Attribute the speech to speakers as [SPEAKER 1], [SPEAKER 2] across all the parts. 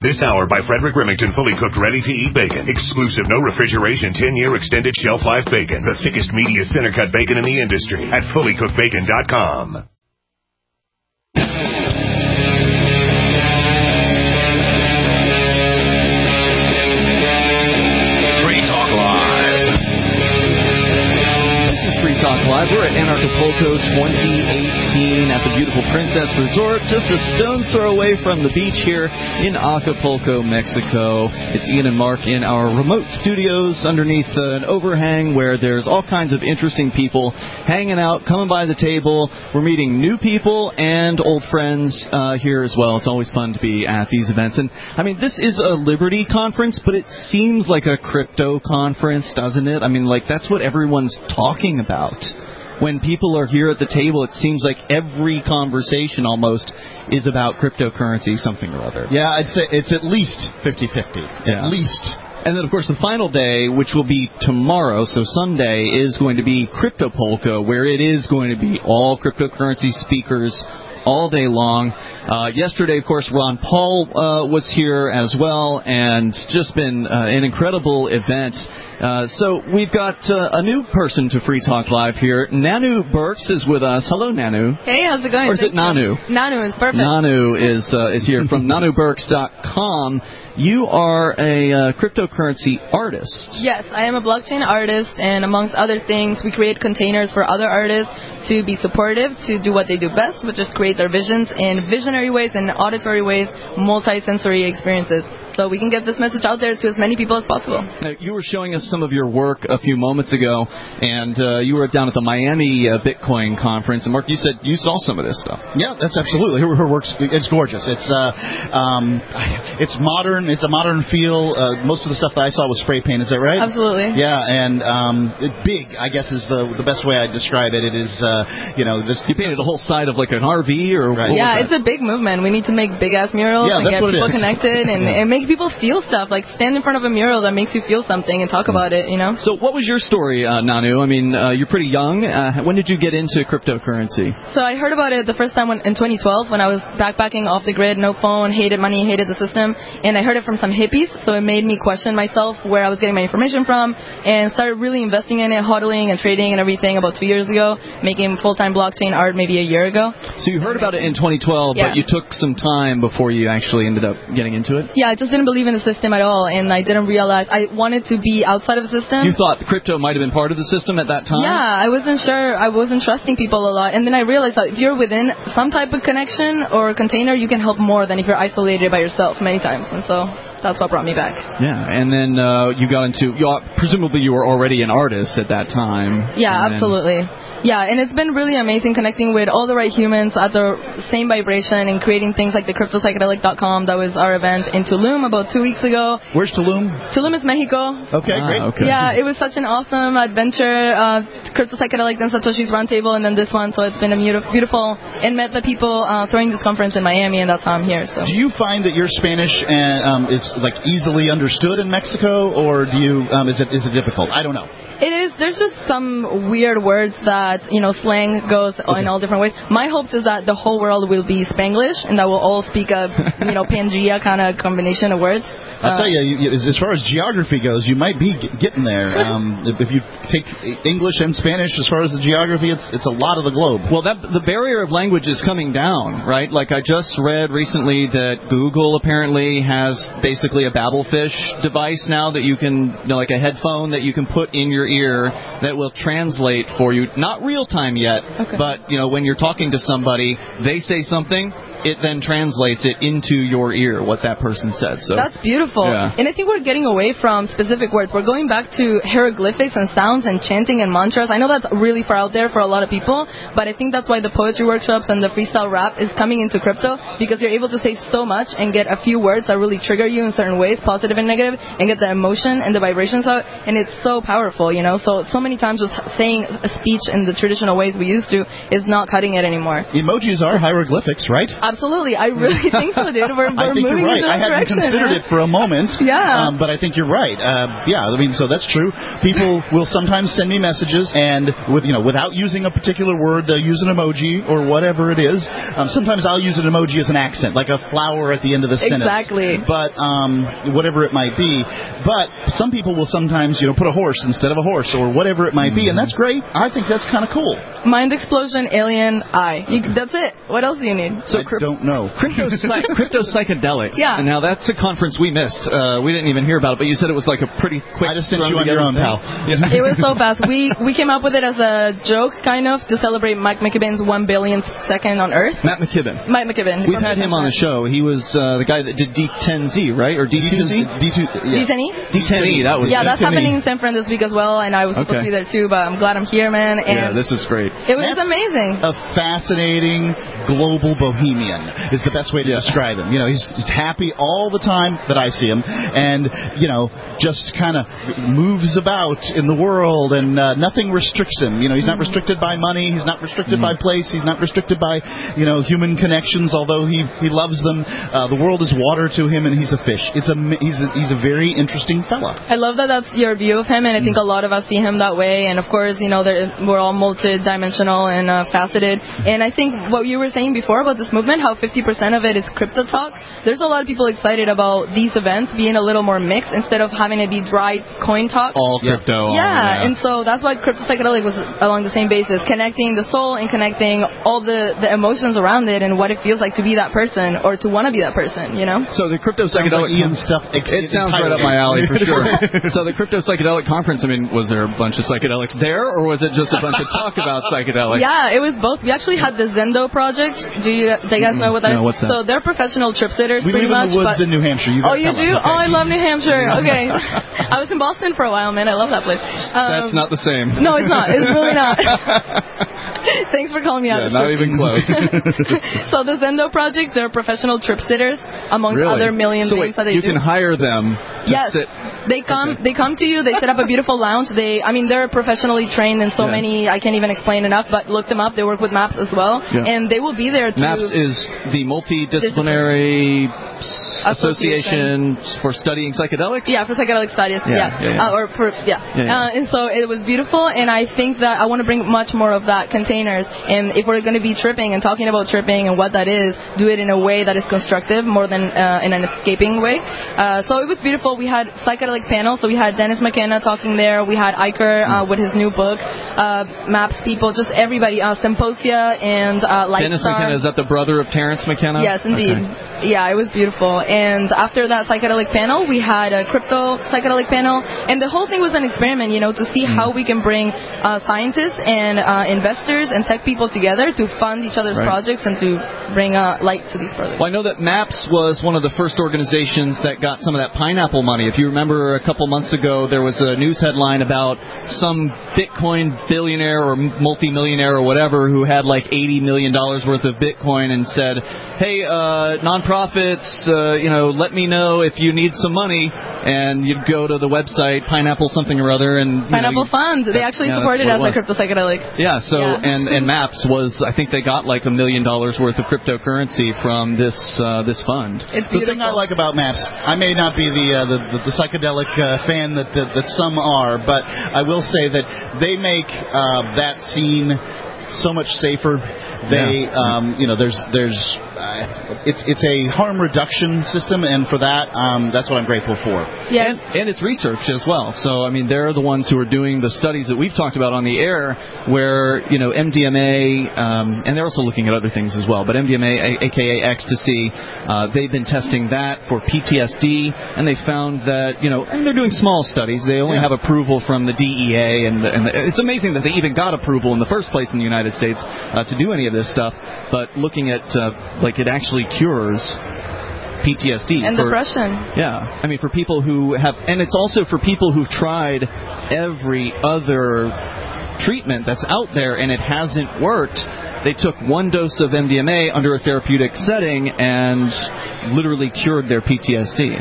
[SPEAKER 1] This hour by Frederick Remington, fully cooked, ready-to-eat bacon. Exclusive, no refrigeration, 10-year extended shelf life bacon. The thickest, meatiest center-cut bacon in the industry at fullycookedbacon.com.
[SPEAKER 2] Talk Live. We're at Anarchapulco 2018 at the beautiful Princess Resort, just a stone's throw away from the beach here in Acapulco, Mexico. It's Ian and Mark in our remote studios underneath an overhang where there's all kinds of interesting people hanging out, coming by the table. We're meeting new people and old friends here as well. It's always fun to be at these events. And, I mean, this is a Liberty conference, but it seems like a crypto conference, doesn't it? I mean, like, that's what everyone's talking about. When people are here at the table, it seems like every conversation almost is about cryptocurrency, something or other.
[SPEAKER 3] Yeah, I'd say it's at least 50-50.
[SPEAKER 2] Yeah.
[SPEAKER 3] At least.
[SPEAKER 2] And then, of course, the final day, which will be tomorrow, so Sunday, is going to be Cryptopolka, where it is going to be all cryptocurrency speakers all day long. Yesterday, of course, Ron Paul was here as well, and just been an incredible event. So we've got a new person to Free Talk Live here. Nanu Burks is with us. Hello, Nanu.
[SPEAKER 4] Hey, how's it going?
[SPEAKER 2] Or is it Nanu?
[SPEAKER 4] Nanu is perfect.
[SPEAKER 2] Nanu is here from nanuburks.com. You are a cryptocurrency artist.
[SPEAKER 4] Yes, I am a blockchain artist, and amongst other things, we create containers for other artists to be supportive, to do what they do best, which is create their visions in visionary ways and auditory ways, multi-sensory experiences. So we can get this message out there to as many people as possible.
[SPEAKER 2] Now, you were showing us some of your work a few moments ago, and you were down at the Miami Bitcoin conference. And Mark, you said you saw some of this stuff.
[SPEAKER 3] Yeah, that's absolutely. Her work's it's gorgeous. It's modern. It's a modern feel. Most of the stuff that I saw was spray paint. Is that right?
[SPEAKER 4] Absolutely.
[SPEAKER 3] Yeah, and big, I guess, is the best way I'd describe it. It is, this.
[SPEAKER 2] You painted a whole side of like an RV, or
[SPEAKER 3] right.
[SPEAKER 4] Yeah, it's a big movement. We need to make big ass murals and get people connected and make people feel stuff. Like stand in front of a mural that makes you feel something and talk about it. You know.
[SPEAKER 2] So what was your story, Nanu? I mean, you're pretty young. When did you get into cryptocurrency?
[SPEAKER 4] So I heard about it the first time in 2012 when I was backpacking off the grid, no phone, hated money, hated the system, and I heard it from some hippies. So it made me question myself where I was getting my information from, and started really investing in it, hodling and trading and everything about 2 years ago, making full-time blockchain art maybe a year ago.
[SPEAKER 2] So you heard about it in 2012,
[SPEAKER 4] yeah.
[SPEAKER 2] But you took some time before you actually ended up getting into it?
[SPEAKER 4] Yeah, I just didn't believe in the system at all, and I didn't realize I wanted to be outside of the system.
[SPEAKER 2] You thought crypto might have been part of the system at that time?
[SPEAKER 4] Yeah, I wasn't sure. I wasn't trusting people a lot, and then I realized that if you're within some type of connection or container, you can help more than if you're isolated by yourself many times, and so that's what brought me back.
[SPEAKER 2] Yeah, and then you got into, presumably you were already an artist at that time.
[SPEAKER 4] Yeah, absolutely. Yeah, and it's been really amazing connecting with all the right humans at the same vibration and creating things like the cryptopsychedelic.com. That was our event in Tulum about 2 weeks ago.
[SPEAKER 3] Where's Tulum?
[SPEAKER 4] Tulum is Mexico.
[SPEAKER 3] Okay, great.
[SPEAKER 2] Okay.
[SPEAKER 4] Yeah, it was such an awesome adventure. Crypto Psychedelic, then Satoshi's Roundtable, and then this one. So it's been a beautiful, and met the people throwing this conference in Miami, and that's how I'm here. So.
[SPEAKER 3] Do you find that your Spanish is like easily understood in Mexico, or do you is it difficult? I don't know.
[SPEAKER 4] It is. There's just some weird words that, slang goes in all different ways. My hopes is that the whole world will be Spanglish and that we'll all speak a, Pangea kind of combination of words.
[SPEAKER 3] I'll tell you, as far as geography goes, you might be getting there. If you take English and Spanish, as far as the geography, it's a lot of the globe.
[SPEAKER 2] Well, the barrier of language is coming down, right? Like I just read recently that Google apparently has basically a Babelfish device now that you can, like a headphone that you can put in your ear that will translate for you. Not real time yet,
[SPEAKER 4] okay.
[SPEAKER 2] But when you're talking to somebody, they say something, it then translates it into your ear what that person said. So
[SPEAKER 4] that's beautiful.
[SPEAKER 2] Yeah.
[SPEAKER 4] And I think we're getting away from specific words. We're going back to hieroglyphics and sounds and chanting and mantras. I know that's really far out there for a lot of people, but I think that's why the poetry workshops and the freestyle rap is coming into crypto, because you're able to say so much and get a few words that really trigger you in certain ways, positive and negative, and get the emotion and the vibrations out, and it's so powerful, So many times just saying a speech in the traditional ways we used to is not cutting it anymore.
[SPEAKER 3] Emojis are hieroglyphics, right?
[SPEAKER 4] Absolutely. I really think so, dude. We're
[SPEAKER 3] I think
[SPEAKER 4] moving
[SPEAKER 3] you're right.
[SPEAKER 4] in that
[SPEAKER 3] I hadn't
[SPEAKER 4] direction,
[SPEAKER 3] considered it for a moment.
[SPEAKER 4] Yeah.
[SPEAKER 3] But I think you're right. So that's true. People will sometimes send me messages, and without using a particular word, they'll use an emoji or whatever it is. Sometimes I'll use an emoji as an accent, like a flower at the end of the sentence.
[SPEAKER 4] Exactly.
[SPEAKER 3] But whatever it might be. But some people will sometimes, put a horse instead of a horse or whatever it might be, and that's great. I think that's kind of cool.
[SPEAKER 4] Mind explosion, alien, that's it. What else do you need?
[SPEAKER 3] So I don't know.
[SPEAKER 2] Crypto psychedelics.
[SPEAKER 4] Yeah.
[SPEAKER 2] And now that's a conference we missed. We didn't even hear about it, but you said it was like a pretty quick.
[SPEAKER 3] I just sent you on your own, pal.
[SPEAKER 2] Yeah.
[SPEAKER 4] It was so fast. We came up with it as a joke, kind of, to celebrate Mike McKibben's 1 billionth second on Earth.
[SPEAKER 2] Matt McKibben.
[SPEAKER 4] Mike McKibben.
[SPEAKER 2] We've had him on the show. He was the guy that did D10Z, right? Or D2Z?
[SPEAKER 4] D10E?
[SPEAKER 2] D10E, that was
[SPEAKER 4] that's
[SPEAKER 2] D10E.
[SPEAKER 4] happening in San Fran this week as well, and I was supposed to be there too, but I'm glad I'm here, man. And
[SPEAKER 2] this is great.
[SPEAKER 4] It was amazing.
[SPEAKER 3] A fascinating global bohemian is the best way to describe him. He's happy all the time that I see him, and just kind of moves about in the world, and nothing restricts him. He's not restricted by money, he's not restricted by place, he's not restricted by human connections, although he loves them. The world is water to him, and he's a fish. He's a very interesting fella.
[SPEAKER 4] I love that that's your view of him, and I think a lot of us see him that way. And of course, we're all multi-dimensional and faceted. And I think what you were saying before about this movement, how 50% of it is crypto talk, there's a lot of people excited about these events being a little more mixed instead of having it be dry coin talk.
[SPEAKER 2] All crypto.
[SPEAKER 4] Yeah, and so that's why Crypto Psychedelic was along the same basis, connecting the soul and connecting all the emotions around it and what it feels like to be that person or to want to be that person,
[SPEAKER 2] So the Crypto Psychedelic
[SPEAKER 3] stuff.
[SPEAKER 2] It sounds right up my alley for sure. So the Crypto Psychedelic Conference, was there a bunch of psychedelics there, or was it just a bunch of talk about psychedelics?
[SPEAKER 4] Yeah, it was both. We actually had the Zendo Project. Do you guys know what that is?
[SPEAKER 2] No, what's that?
[SPEAKER 4] So they're professional trip sitters,
[SPEAKER 3] we
[SPEAKER 4] pretty
[SPEAKER 3] live
[SPEAKER 4] much.
[SPEAKER 3] in the woods in New Hampshire. You
[SPEAKER 4] you do?
[SPEAKER 3] Okay.
[SPEAKER 4] Oh, I love New Hampshire. Okay. I was in Boston for a while, man. I love that place.
[SPEAKER 2] That's not the same.
[SPEAKER 4] No, it's not. It's really not. Thanks for calling me out.
[SPEAKER 2] Not even close.
[SPEAKER 4] So the Zendo Project, they're professional trip sitters, among other million things that they do.
[SPEAKER 2] You can hire them to sit.
[SPEAKER 4] They come to you, they set up a beautiful lounge. They're professionally trained in so many, I can't even explain enough, but look them up. They work with MAPS as well. Yeah. And they will be there to...
[SPEAKER 2] MAPS is the Multidisciplinary Association for Studying Psychedelics?
[SPEAKER 4] Yeah, for psychedelic studies. And so it was beautiful, and I think that I want to bring much more of that containers. And if we're going to be tripping and talking about tripping and what that is, do it in a way that is constructive more than in an escaping way. So it was beautiful. We had psychedelic panel, so we had Dennis McKenna talking there. We had Iker with his new book, MAPS people, just everybody, Symposia and Lightstar.
[SPEAKER 2] Dennis McKenna, is that the brother of Terrence McKenna?
[SPEAKER 4] Yes, indeed. Okay. Yeah, it was beautiful. And after that psychedelic panel, we had a crypto psychedelic panel, and the whole thing was an experiment, to see how we can bring scientists and investors and tech people together to fund each other's projects and to bring light to these projects.
[SPEAKER 2] Well, I know that MAPS was one of the first organizations that got some of that pineapple money. If you remember a couple months ago, there was a news headline about some Bitcoin billionaire or multimillionaire or whatever who had like $80 million worth of Bitcoin and said, hey, nonprofits, let me know if you need some money. And you'd go to the website, Pineapple something or other. And
[SPEAKER 4] Pineapple Fund. They actually supported us at Crypto Psychedelic.
[SPEAKER 2] Yeah, and MAPS was, I think they got like $1 million worth of cryptocurrency from this fund.
[SPEAKER 4] It's beautiful.
[SPEAKER 3] The thing I like about MAPS, I may not be the psychedelic fan that some are, but I will say that they make that scene so much safer. They, it's a harm reduction system, and for that, that's what I'm grateful for.
[SPEAKER 4] Yeah,
[SPEAKER 2] and it's research as well. So, they're the ones who are doing the studies that we've talked about on the air, where MDMA, and they're also looking at other things as well. But MDMA, aka ecstasy, they've been testing that for PTSD, and they found that and they're doing small studies. They only have approval from the DEA, and it's amazing that they even got approval in the first place in the United States to do any of this stuff. But looking at it actually cures PTSD
[SPEAKER 4] and depression.
[SPEAKER 2] Yeah, for people who have, and it's also for people who've tried every other treatment that's out there and it hasn't worked. They took one dose of MDMA under a therapeutic setting and literally cured their PTSD.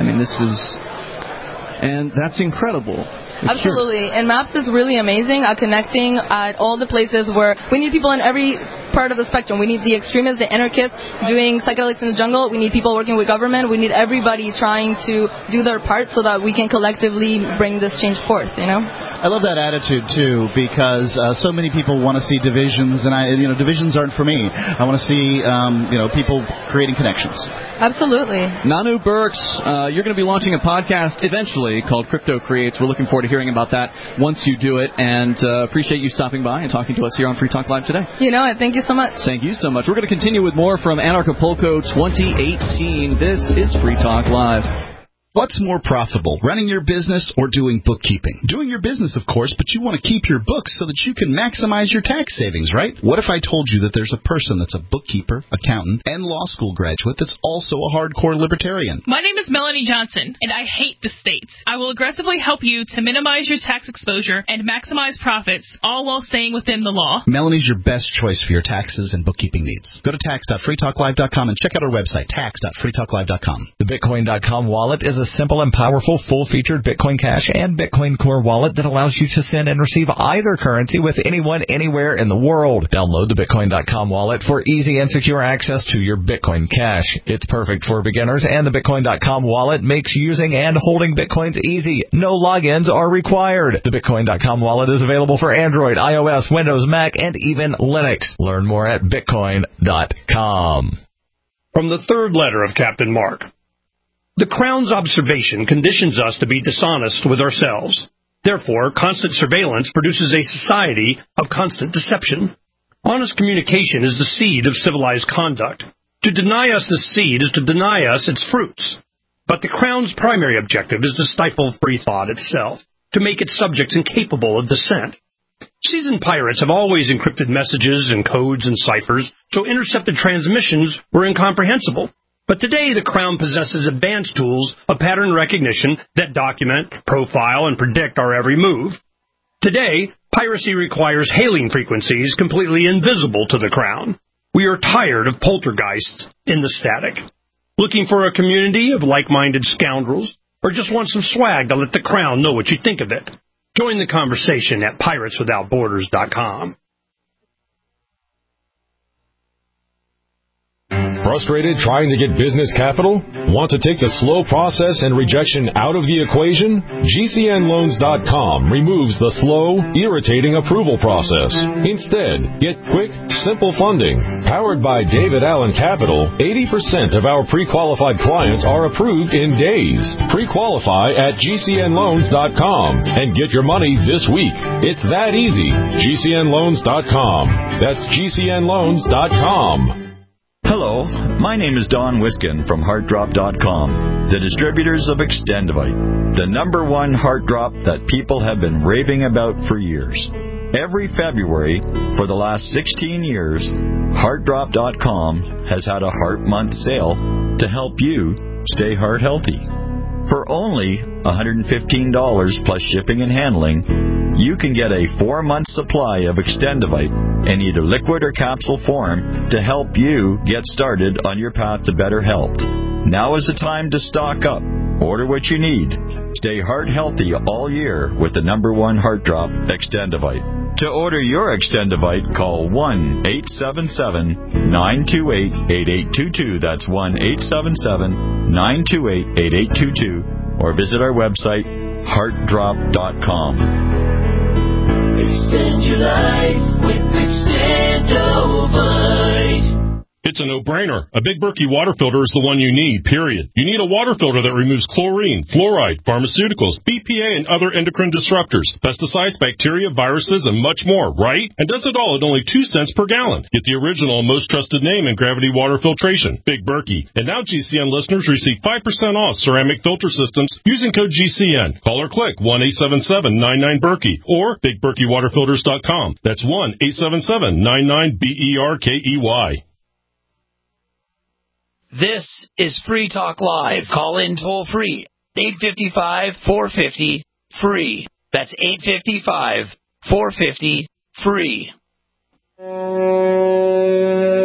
[SPEAKER 2] And that's incredible.
[SPEAKER 4] Absolutely. And MAPS is really amazing at connecting at all the places where we need people in every part of the spectrum. We need the extremists, the anarchists doing psychedelics in the jungle. We need people working with government. We need everybody trying to do their part so that we can collectively bring this change forth, you know?
[SPEAKER 3] I love that attitude, too, because so many people want to see divisions, and divisions aren't for me. I want to see, people creating connections.
[SPEAKER 4] Absolutely.
[SPEAKER 2] Nanu Burks, you're going to be launching a podcast eventually called Crypto Creates. We're looking forward to hearing about that once you do it, and appreciate you stopping by and talking to us here on Free Talk Live today.
[SPEAKER 4] You know it. Thank you so much.
[SPEAKER 2] Thank you so much. We're going to continue with more from Anarchapulco 2018. This is Free Talk Live.
[SPEAKER 3] What's more profitable, running your business or doing bookkeeping? Doing your business, of course, but you want to keep your books so that you can maximize your tax savings, right? What if I told you that there's a person that's a bookkeeper, accountant, and law school graduate that's also a hardcore libertarian?
[SPEAKER 5] My name is Melanie Johnson, and I hate the state. I will aggressively help you to minimize your tax exposure and maximize profits, all while staying within the law.
[SPEAKER 3] Melanie's your best choice for your taxes and bookkeeping needs. Go to tax.freetalklive.com and check out our website, tax.freetalklive.com.
[SPEAKER 6] The Bitcoin.com wallet is a simple and powerful full-featured Bitcoin Cash and Bitcoin Core wallet that allows you to send and receive either currency with anyone, anywhere in the world. Download the Bitcoin.com wallet for easy and secure access to your Bitcoin Cash. It's perfect for beginners, and the Bitcoin.com wallet makes using and holding Bitcoins easy. No logins are required. The Bitcoin.com wallet is available for Android, iOS, Windows, Mac, and even Linux. Learn more at Bitcoin.com.
[SPEAKER 7] From the third letter of Captain Mark. The Crown's observation conditions us to be dishonest with ourselves. Therefore, constant surveillance produces a society of constant deception. Honest communication is the seed of civilized conduct. To deny us this seed is to deny us its fruits. But the Crown's primary objective is to stifle free thought itself, to make its subjects incapable of dissent. Seasoned pirates have always encrypted messages and codes and ciphers, so intercepted transmissions were incomprehensible. But today, the Crown possesses advanced tools of pattern recognition that document, profile, and predict our every move. Today, piracy requires hailing frequencies completely invisible to the Crown. We are tired of poltergeists in the static. Looking for a community of like-minded scoundrels, or just want some swag to let the Crown know what you think of it? Join the conversation at pirateswithoutborders.com.
[SPEAKER 8] Frustrated trying to get business capital? Want to take the slow process and rejection out of the equation? GCNloans.com removes the slow, irritating approval process. Instead, get quick, simple funding. Powered by David Allen Capital, 80% of our pre-qualified clients are approved in days. Pre-qualify at GCNloans.com and get your money this week. It's that easy. GCNloans.com. That's GCNloans.com.
[SPEAKER 9] Hello, my name is Don Wiskin from HeartDrop.com, the distributors of Extendivite, the #1 heart drop that people have been raving about for years. Every February for the last 16 years, HeartDrop.com has had a Heart Month sale to help you stay heart healthy. For only $115 plus shipping and handling, you can get a 4-month supply of Extendivite in either liquid or capsule form to help you get started on your path to better health. Now is the time to stock up. Order what you need. Stay heart healthy all year with the #1 heart drop, Extendivite. To order your Extendivite, call 1-877-928-8822. That's 1-877-928-8822. Or visit our website, heartdrop.com.
[SPEAKER 10] Extend your life with Extendivite.
[SPEAKER 11] It's a no-brainer. A Big Berkey water filter is the one you need, period. You need a water filter that removes chlorine, fluoride, pharmaceuticals, BPA, and other endocrine disruptors, pesticides, bacteria, viruses, and much more, right? And does it all at only 2 cents per gallon. Get the original and most trusted name in gravity water filtration, Big Berkey. And now GCN listeners receive 5% off ceramic filter systems using code GCN. Call or click 1-877-99-BERKEY or BigBerkeyWaterFilters.com. That's 1-877-99-BERKEY.
[SPEAKER 12] This is Free Talk Live. Call in toll free. 855-450-FREE. That's 855-450-FREE.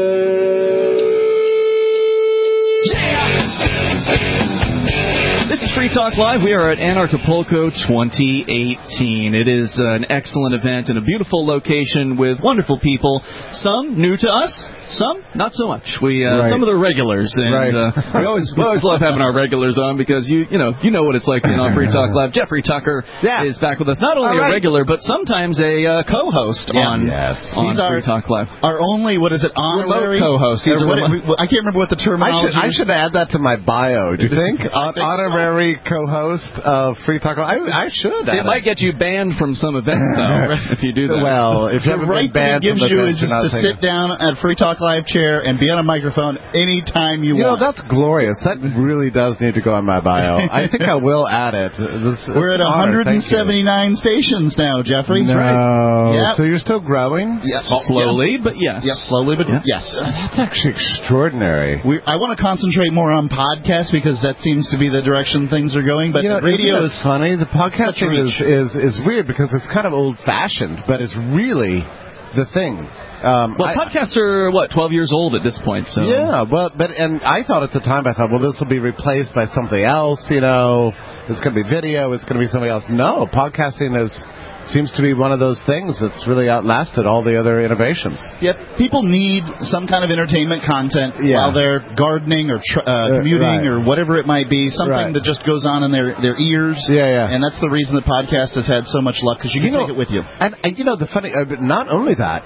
[SPEAKER 2] This is Free Talk Live. We are at Anarchapulco 2018. It is an excellent event in a beautiful location with wonderful people. Some new to us, some not so much. Some of the regulars, and we always love having our regulars on because you know what it's like being on Free Talk Live. Jeffrey Tucker is back with us, not only a regular but sometimes a co-host on Free Talk Live.
[SPEAKER 3] Our only honorary
[SPEAKER 2] co-host.
[SPEAKER 3] I can't remember what the terminology.
[SPEAKER 13] I should add that to my bio. Do you think? Honorary co-host of Free Talk Live. I should.
[SPEAKER 2] It might get you banned from some events, though, if you do that.
[SPEAKER 13] Well, if you haven't been banned
[SPEAKER 3] from the events, is just to sit down at Free Talk Live chair and be on a microphone anytime you want.
[SPEAKER 13] You know, that's glorious. That really does need to go on my bio. I think I will add it.
[SPEAKER 3] We're at 179 stations now, Jeffrey.
[SPEAKER 13] No.
[SPEAKER 3] Right. Yep.
[SPEAKER 13] So you're still growing?
[SPEAKER 3] Yes.
[SPEAKER 2] Slowly, but yes.
[SPEAKER 3] Yep, slowly, but yes.
[SPEAKER 13] That's actually extraordinary.
[SPEAKER 3] I want to concentrate more on podcasts because that seems to be the direction things are going. But radio is
[SPEAKER 13] funny. The podcasting is weird because it's kind of old-fashioned, but it's really the thing.
[SPEAKER 2] Podcasts are 12 years old at this point. So
[SPEAKER 13] yeah, and I thought at the time, this will be replaced by something else. It's going to be video. It's going to be something else. No, podcasting seems to be one of those things that's really outlasted all the other innovations.
[SPEAKER 3] Yep, people need some kind of entertainment content while they're gardening or commuting or whatever it might be. Something that just goes on in their ears.
[SPEAKER 13] Yeah.
[SPEAKER 3] And that's the reason the podcast has had so much luck because you can take it with you.
[SPEAKER 13] And the funny, not only that,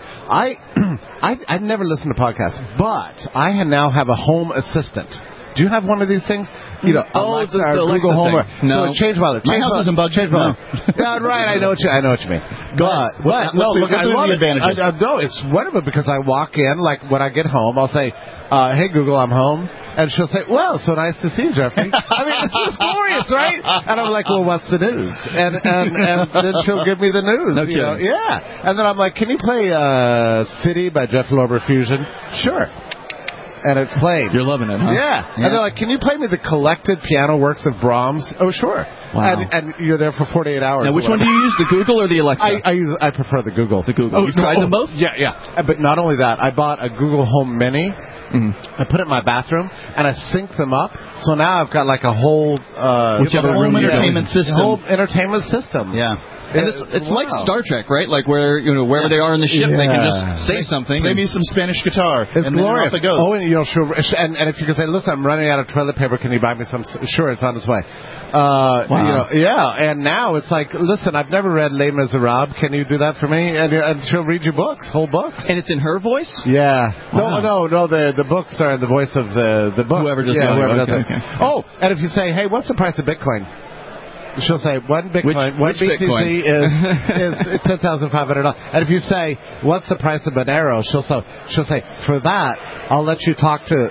[SPEAKER 13] I've never listened to podcasts, but I now have a home assistant. Do you have one of these things? Alexa,
[SPEAKER 2] the
[SPEAKER 13] Google Home.
[SPEAKER 2] No.
[SPEAKER 13] So change my life.
[SPEAKER 3] My house isn't bugged.
[SPEAKER 13] Yeah, right. I know what you mean. But I love it. No, it's wonderful because I walk in, like when I get home, I'll say, "Hey Google, I'm home," and she'll say, "Well, so nice to see you, Jeffrey." I mean, it's just glorious, right? And I'm like, "Well, what's the news?" And then she'll give me the news. Yeah. And then I'm like, "Can you play City by Jeff Lorber Fusion?" Sure. And it's played.
[SPEAKER 2] You're loving it, huh?
[SPEAKER 13] Yeah. And they're like, "Can you play me the collected piano works of Brahms?" Oh, sure.
[SPEAKER 2] Wow.
[SPEAKER 13] And you're there for 48 hours.
[SPEAKER 2] Now, which one do you use, the Google or the Alexa?
[SPEAKER 13] I prefer the Google.
[SPEAKER 2] The Google. Oh, you tried them both?
[SPEAKER 13] Yeah. But not only that, I bought a Google Home Mini. I put it in my bathroom, and I sync them up. So now I've got like a whole
[SPEAKER 3] home entertainment system.
[SPEAKER 13] Whole entertainment system.
[SPEAKER 3] Yeah.
[SPEAKER 2] And it's like Star Trek, right? Like where wherever they are in the ship, they can just say something.
[SPEAKER 3] Play me some Spanish guitar.
[SPEAKER 13] It's
[SPEAKER 3] glorious.
[SPEAKER 13] Then off it goes. Oh, and if you can say, "Listen, I'm running out of toilet paper. Can you buy me some?" Sure, it's on its way.
[SPEAKER 2] Wow.
[SPEAKER 13] And now it's like, "Listen, I've never read Les Miserables. Can you do that for me?" And she'll read you whole books.
[SPEAKER 2] And it's in her voice?
[SPEAKER 13] Yeah.
[SPEAKER 2] Wow.
[SPEAKER 13] No. The books are in the voice of the book.
[SPEAKER 2] Whoever does
[SPEAKER 13] it.
[SPEAKER 2] Okay.
[SPEAKER 13] Oh, and if you say, "Hey, what's the price of Bitcoin?" She'll say, one Bitcoin,
[SPEAKER 2] which
[SPEAKER 13] BTC
[SPEAKER 2] Bitcoin?
[SPEAKER 13] is $10,500. And if you say, "What's the price of Monero?" She'll say, "For that, I'll let you talk to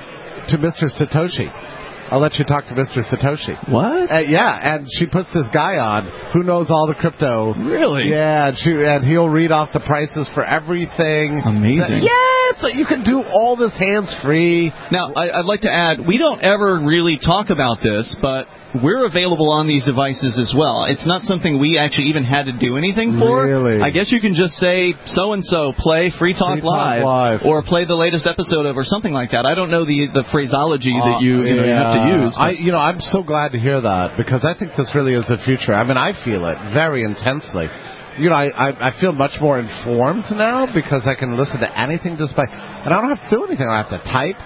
[SPEAKER 13] Mr. Satoshi. I'll let you talk to Mr. Satoshi."
[SPEAKER 2] What?
[SPEAKER 13] And she puts this guy on who knows all the crypto.
[SPEAKER 2] Really?
[SPEAKER 13] Yeah, and he'll read off the prices for everything.
[SPEAKER 2] Amazing.
[SPEAKER 13] So you can do all this hands-free.
[SPEAKER 2] Now, I'd like to add, we don't ever really talk about this, but we're available on these devices as well. It's not something we actually even had to do anything for.
[SPEAKER 13] Really?
[SPEAKER 2] I guess you can just say, so-and-so, play Free Talk Live, or play the latest episode of, or something like that. I don't know the phraseology that you have to use.
[SPEAKER 13] I'm so glad to hear that, because I think this really is the future. I mean, I feel it very intensely. I feel much more informed now because I can listen to anything just by, and I don't have to do anything. I have to type,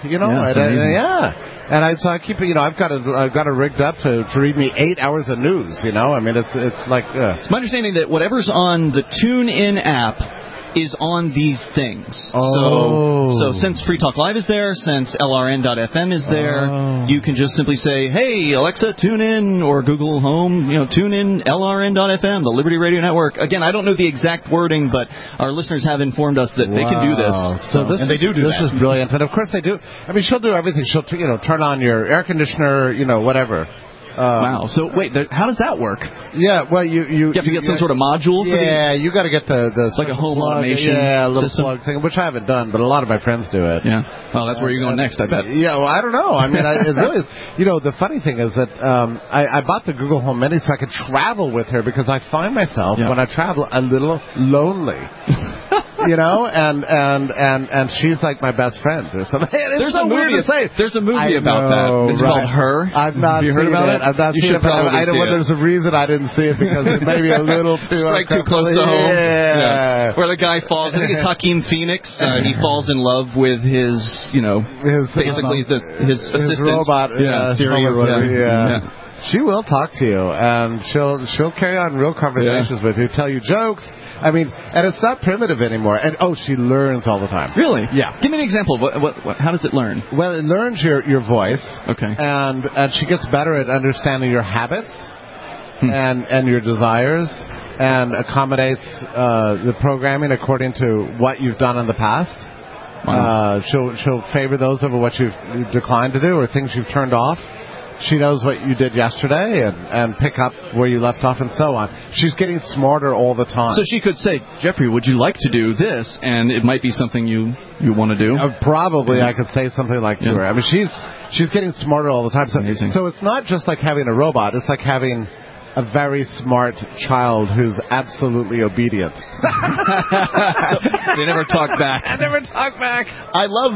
[SPEAKER 13] And so I keep it. I've got it rigged up to read me 8 hours of news. I mean, it's like.
[SPEAKER 2] It's my understanding that whatever's on the TuneIn app is on these things. So since Free Talk Live is there, since LRN.FM is there, you can just simply say, "Hey, Alexa, tune in," or Google Home, tune in LRN.FM, the Liberty Radio Network. Again, I don't know the exact wording, but our listeners have informed us that they can do this.
[SPEAKER 13] They do this is brilliant, and of course they do. I mean, she'll do everything. She'll turn on your air conditioner, whatever.
[SPEAKER 2] Wow. So wait, how does that work?
[SPEAKER 13] Yeah. Well, you
[SPEAKER 2] have to get some sort of module.
[SPEAKER 13] You got to get the
[SPEAKER 2] like a home automation
[SPEAKER 13] little
[SPEAKER 2] system
[SPEAKER 13] plug thing, which I haven't done, but a lot of my friends do it.
[SPEAKER 2] Yeah. Well, that's where you're going next, I bet.
[SPEAKER 13] Yeah. Well, I don't know. I mean, it really is. The funny thing is that I bought the Google Home Mini so I could travel with her because I find myself when I travel a little lonely. you know, and she's like my best friend or something.
[SPEAKER 2] There's
[SPEAKER 13] so
[SPEAKER 2] a movie.
[SPEAKER 13] weird to say.
[SPEAKER 2] There's a movie
[SPEAKER 13] I
[SPEAKER 2] about
[SPEAKER 13] know,
[SPEAKER 2] that. It's
[SPEAKER 13] right.
[SPEAKER 2] called Her.
[SPEAKER 13] I've not
[SPEAKER 2] Have you heard
[SPEAKER 13] seen
[SPEAKER 2] about
[SPEAKER 13] it. I've not
[SPEAKER 2] you
[SPEAKER 13] seen
[SPEAKER 2] should
[SPEAKER 13] it. But
[SPEAKER 2] probably
[SPEAKER 13] I know
[SPEAKER 2] see it.
[SPEAKER 13] there's a reason I didn't see it because it may be a little too
[SPEAKER 2] strike too close to home.
[SPEAKER 13] Yeah.
[SPEAKER 2] Where the guy falls. I think it's Joaquin Phoenix. He falls in love with his, basically his assistant,
[SPEAKER 13] robot,
[SPEAKER 2] Siri or whatever.
[SPEAKER 13] Yeah. She will talk to you, and she'll carry on real conversations with you, tell you jokes. I mean, and it's not primitive anymore. And she learns all the time.
[SPEAKER 2] Really?
[SPEAKER 13] Yeah.
[SPEAKER 2] Give me an example. How does it learn?
[SPEAKER 13] Well, it learns your voice.
[SPEAKER 2] Okay.
[SPEAKER 13] And she gets better at understanding your habits and your desires, and accommodates the programming according to what you've done in the past. Wow. She'll favor those over what you've declined to do or things you've turned off. She knows what you did yesterday and pick up where you left off and so on. She's getting smarter all the time.
[SPEAKER 2] So she could say, Jeffrey, would you like to do this? And it might be something you want to do.
[SPEAKER 13] Probably I could say something like to her. I mean, she's getting smarter all the time. So it's not just like having a robot. It's like having a very smart child who's absolutely obedient.
[SPEAKER 2] They never talk back.
[SPEAKER 13] I never talk back.
[SPEAKER 3] I love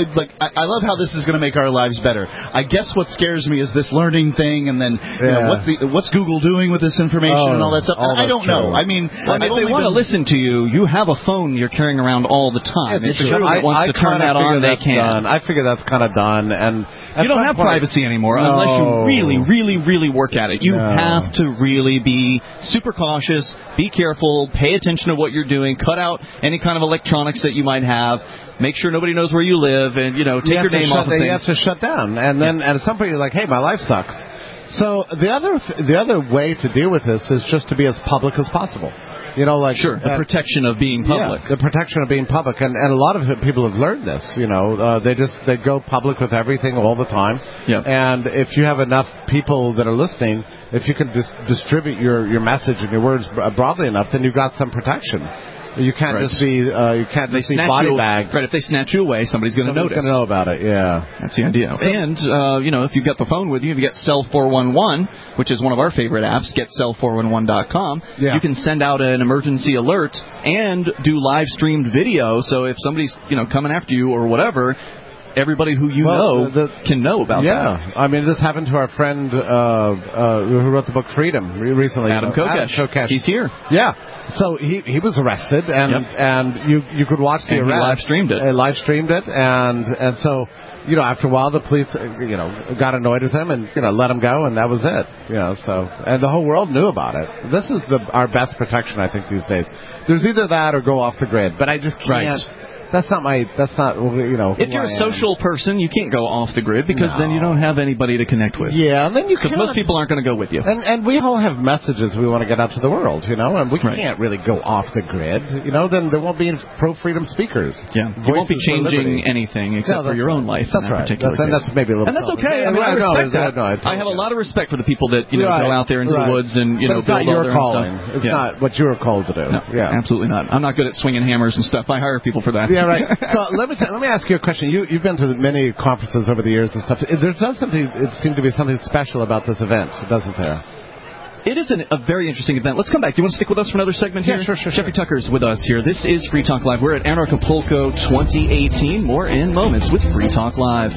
[SPEAKER 3] I love how this is going to make our lives better. I guess what scares me is this learning thing, and then what's Google doing with this information and all that stuff. I don't know. I mean,
[SPEAKER 2] if they want to listen to you, you have a phone you're carrying around all the time. If the government wants to turn that on, they can.
[SPEAKER 13] I figure that's kind of done, and
[SPEAKER 2] you don't have privacy anymore unless you really, really, really work at it. You have to really be super cautious, be careful, pay attention to what you're doing, cut out any kind of electronics that you might have, make sure nobody knows where you live, and take your name off of things.
[SPEAKER 13] You have to shut down, and then at some point you're like, hey, my life sucks. So the other way to deal with this is just to be as public as possible.
[SPEAKER 2] The protection of being public.
[SPEAKER 13] Yeah, the protection of being public, and a lot of people have learned this. They go public with everything all the time.
[SPEAKER 2] Yeah.
[SPEAKER 13] And if you have enough people that are listening, if you can distribute your message and your words broadly enough, then you've got some protection. You can't just be body bagged.
[SPEAKER 2] Right, if they snatch you away, somebody's going to notice.
[SPEAKER 13] Somebody's going to know about it, yeah.
[SPEAKER 2] That's the idea. And, if you've got the phone with you, if you get Cell 411, which is one of our favorite apps, getcell411.com, you can send out an emergency alert and do live-streamed video, so if somebody's, coming after you or whatever, everybody who can know about that.
[SPEAKER 13] Yeah. I mean, this happened to our friend who wrote the book Freedom recently.
[SPEAKER 2] Adam Kokesh. He's here.
[SPEAKER 13] Yeah. So he was arrested, and you could watch the arrest.
[SPEAKER 2] He live streamed it.
[SPEAKER 13] And so, after a while, the police, got annoyed with him and, let him go, and that was it. And the whole world knew about it. This is our best protection, I think, these days. There's either that or go off the grid, but I just can't.
[SPEAKER 2] Right.
[SPEAKER 13] That's not,
[SPEAKER 2] If you're a social person, you can't go off the grid because then you don't have anybody to connect with.
[SPEAKER 13] Yeah, and then
[SPEAKER 2] because most people aren't going to go with you.
[SPEAKER 13] And we all have messages we want to get out to the world, and we can't really go off the grid. Then there won't be pro-freedom speakers.
[SPEAKER 2] Yeah, you won't be changing anything except for your own life.
[SPEAKER 13] That's right. That's maybe a little.
[SPEAKER 2] And that's okay. I mean, I respect that. I have a lot of respect for the people that go out there into the woods and
[SPEAKER 13] build all their own stuff. It's not what you're called to do.
[SPEAKER 2] No, absolutely not. I'm not good at swinging hammers and stuff. I hire people for that.
[SPEAKER 13] Yeah, right. So let me ask you a question. You've been to many conferences over the years and stuff. There does seem to be something special about this event, doesn't there?
[SPEAKER 2] It is a very interesting event. Let's come back. Do you want to stick with us for another segment here?
[SPEAKER 13] Yeah, sure.
[SPEAKER 2] Jeffrey Tucker's with us here. This is Free Talk Live. We're at Anarchapulco 2018. More in moments with Free Talk Live.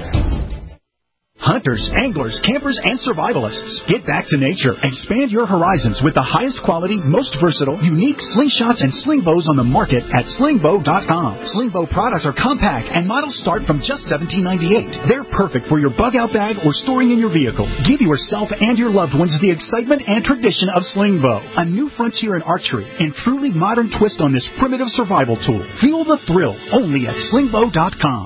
[SPEAKER 14] Hunters, anglers, campers, and survivalists. Get back to nature. Expand your horizons with the highest quality, most versatile, unique slingshots and sling bows on the market at slingbow.com. Slingbow products are compact and models start from just $17.98. They're perfect for your bug-out bag or storing in your vehicle. Give yourself and your loved ones the excitement and tradition of slingbow, a new frontier in archery and truly modern twist on this primitive survival tool. Feel the thrill only at slingbow.com.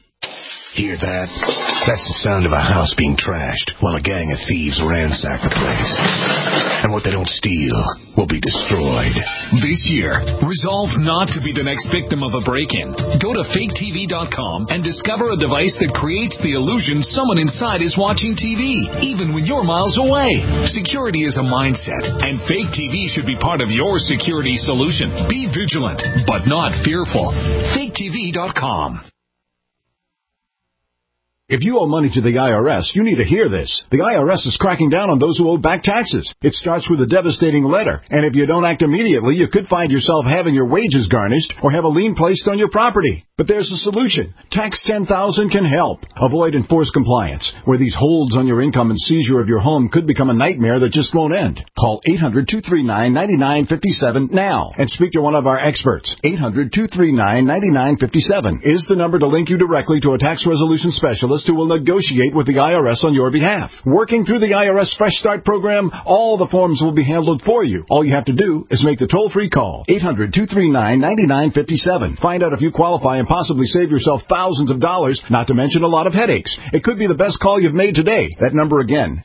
[SPEAKER 1] Hear that? That's the sound of a house being trashed while a gang of thieves ransack the place. And what they don't steal will be destroyed.
[SPEAKER 15] This year, resolve not to be the next victim of a break-in. Go to faketv.com and discover a device that creates the illusion someone inside is watching TV, even when you're miles away. Security is a mindset, and Fake TV should be part of your security solution. Be vigilant, but not fearful. faketv.com.
[SPEAKER 16] If you owe money to the IRS, you need to hear this. The IRS is cracking down on those who owe back taxes. It starts with a devastating letter, and if you don't act immediately, you could find yourself having your wages garnished or have a lien placed on your property. But there's a solution. Tax 10,000 can help. Avoid enforced compliance, where these holds on your income and seizure of your home could become a nightmare that just won't end. Call 800-239-9957 now and speak to one of our experts. 800-239-9957 is the number to link you directly to a tax resolution specialist who will negotiate with the IRS on your behalf. Working through the IRS Fresh Start program, all the forms will be handled for you. All you have to do is make the toll-free call. 800-239-9957. Find out if you qualify and possibly save yourself thousands of dollars, not to mention a lot of headaches. It could be the best call you've made today. That number again,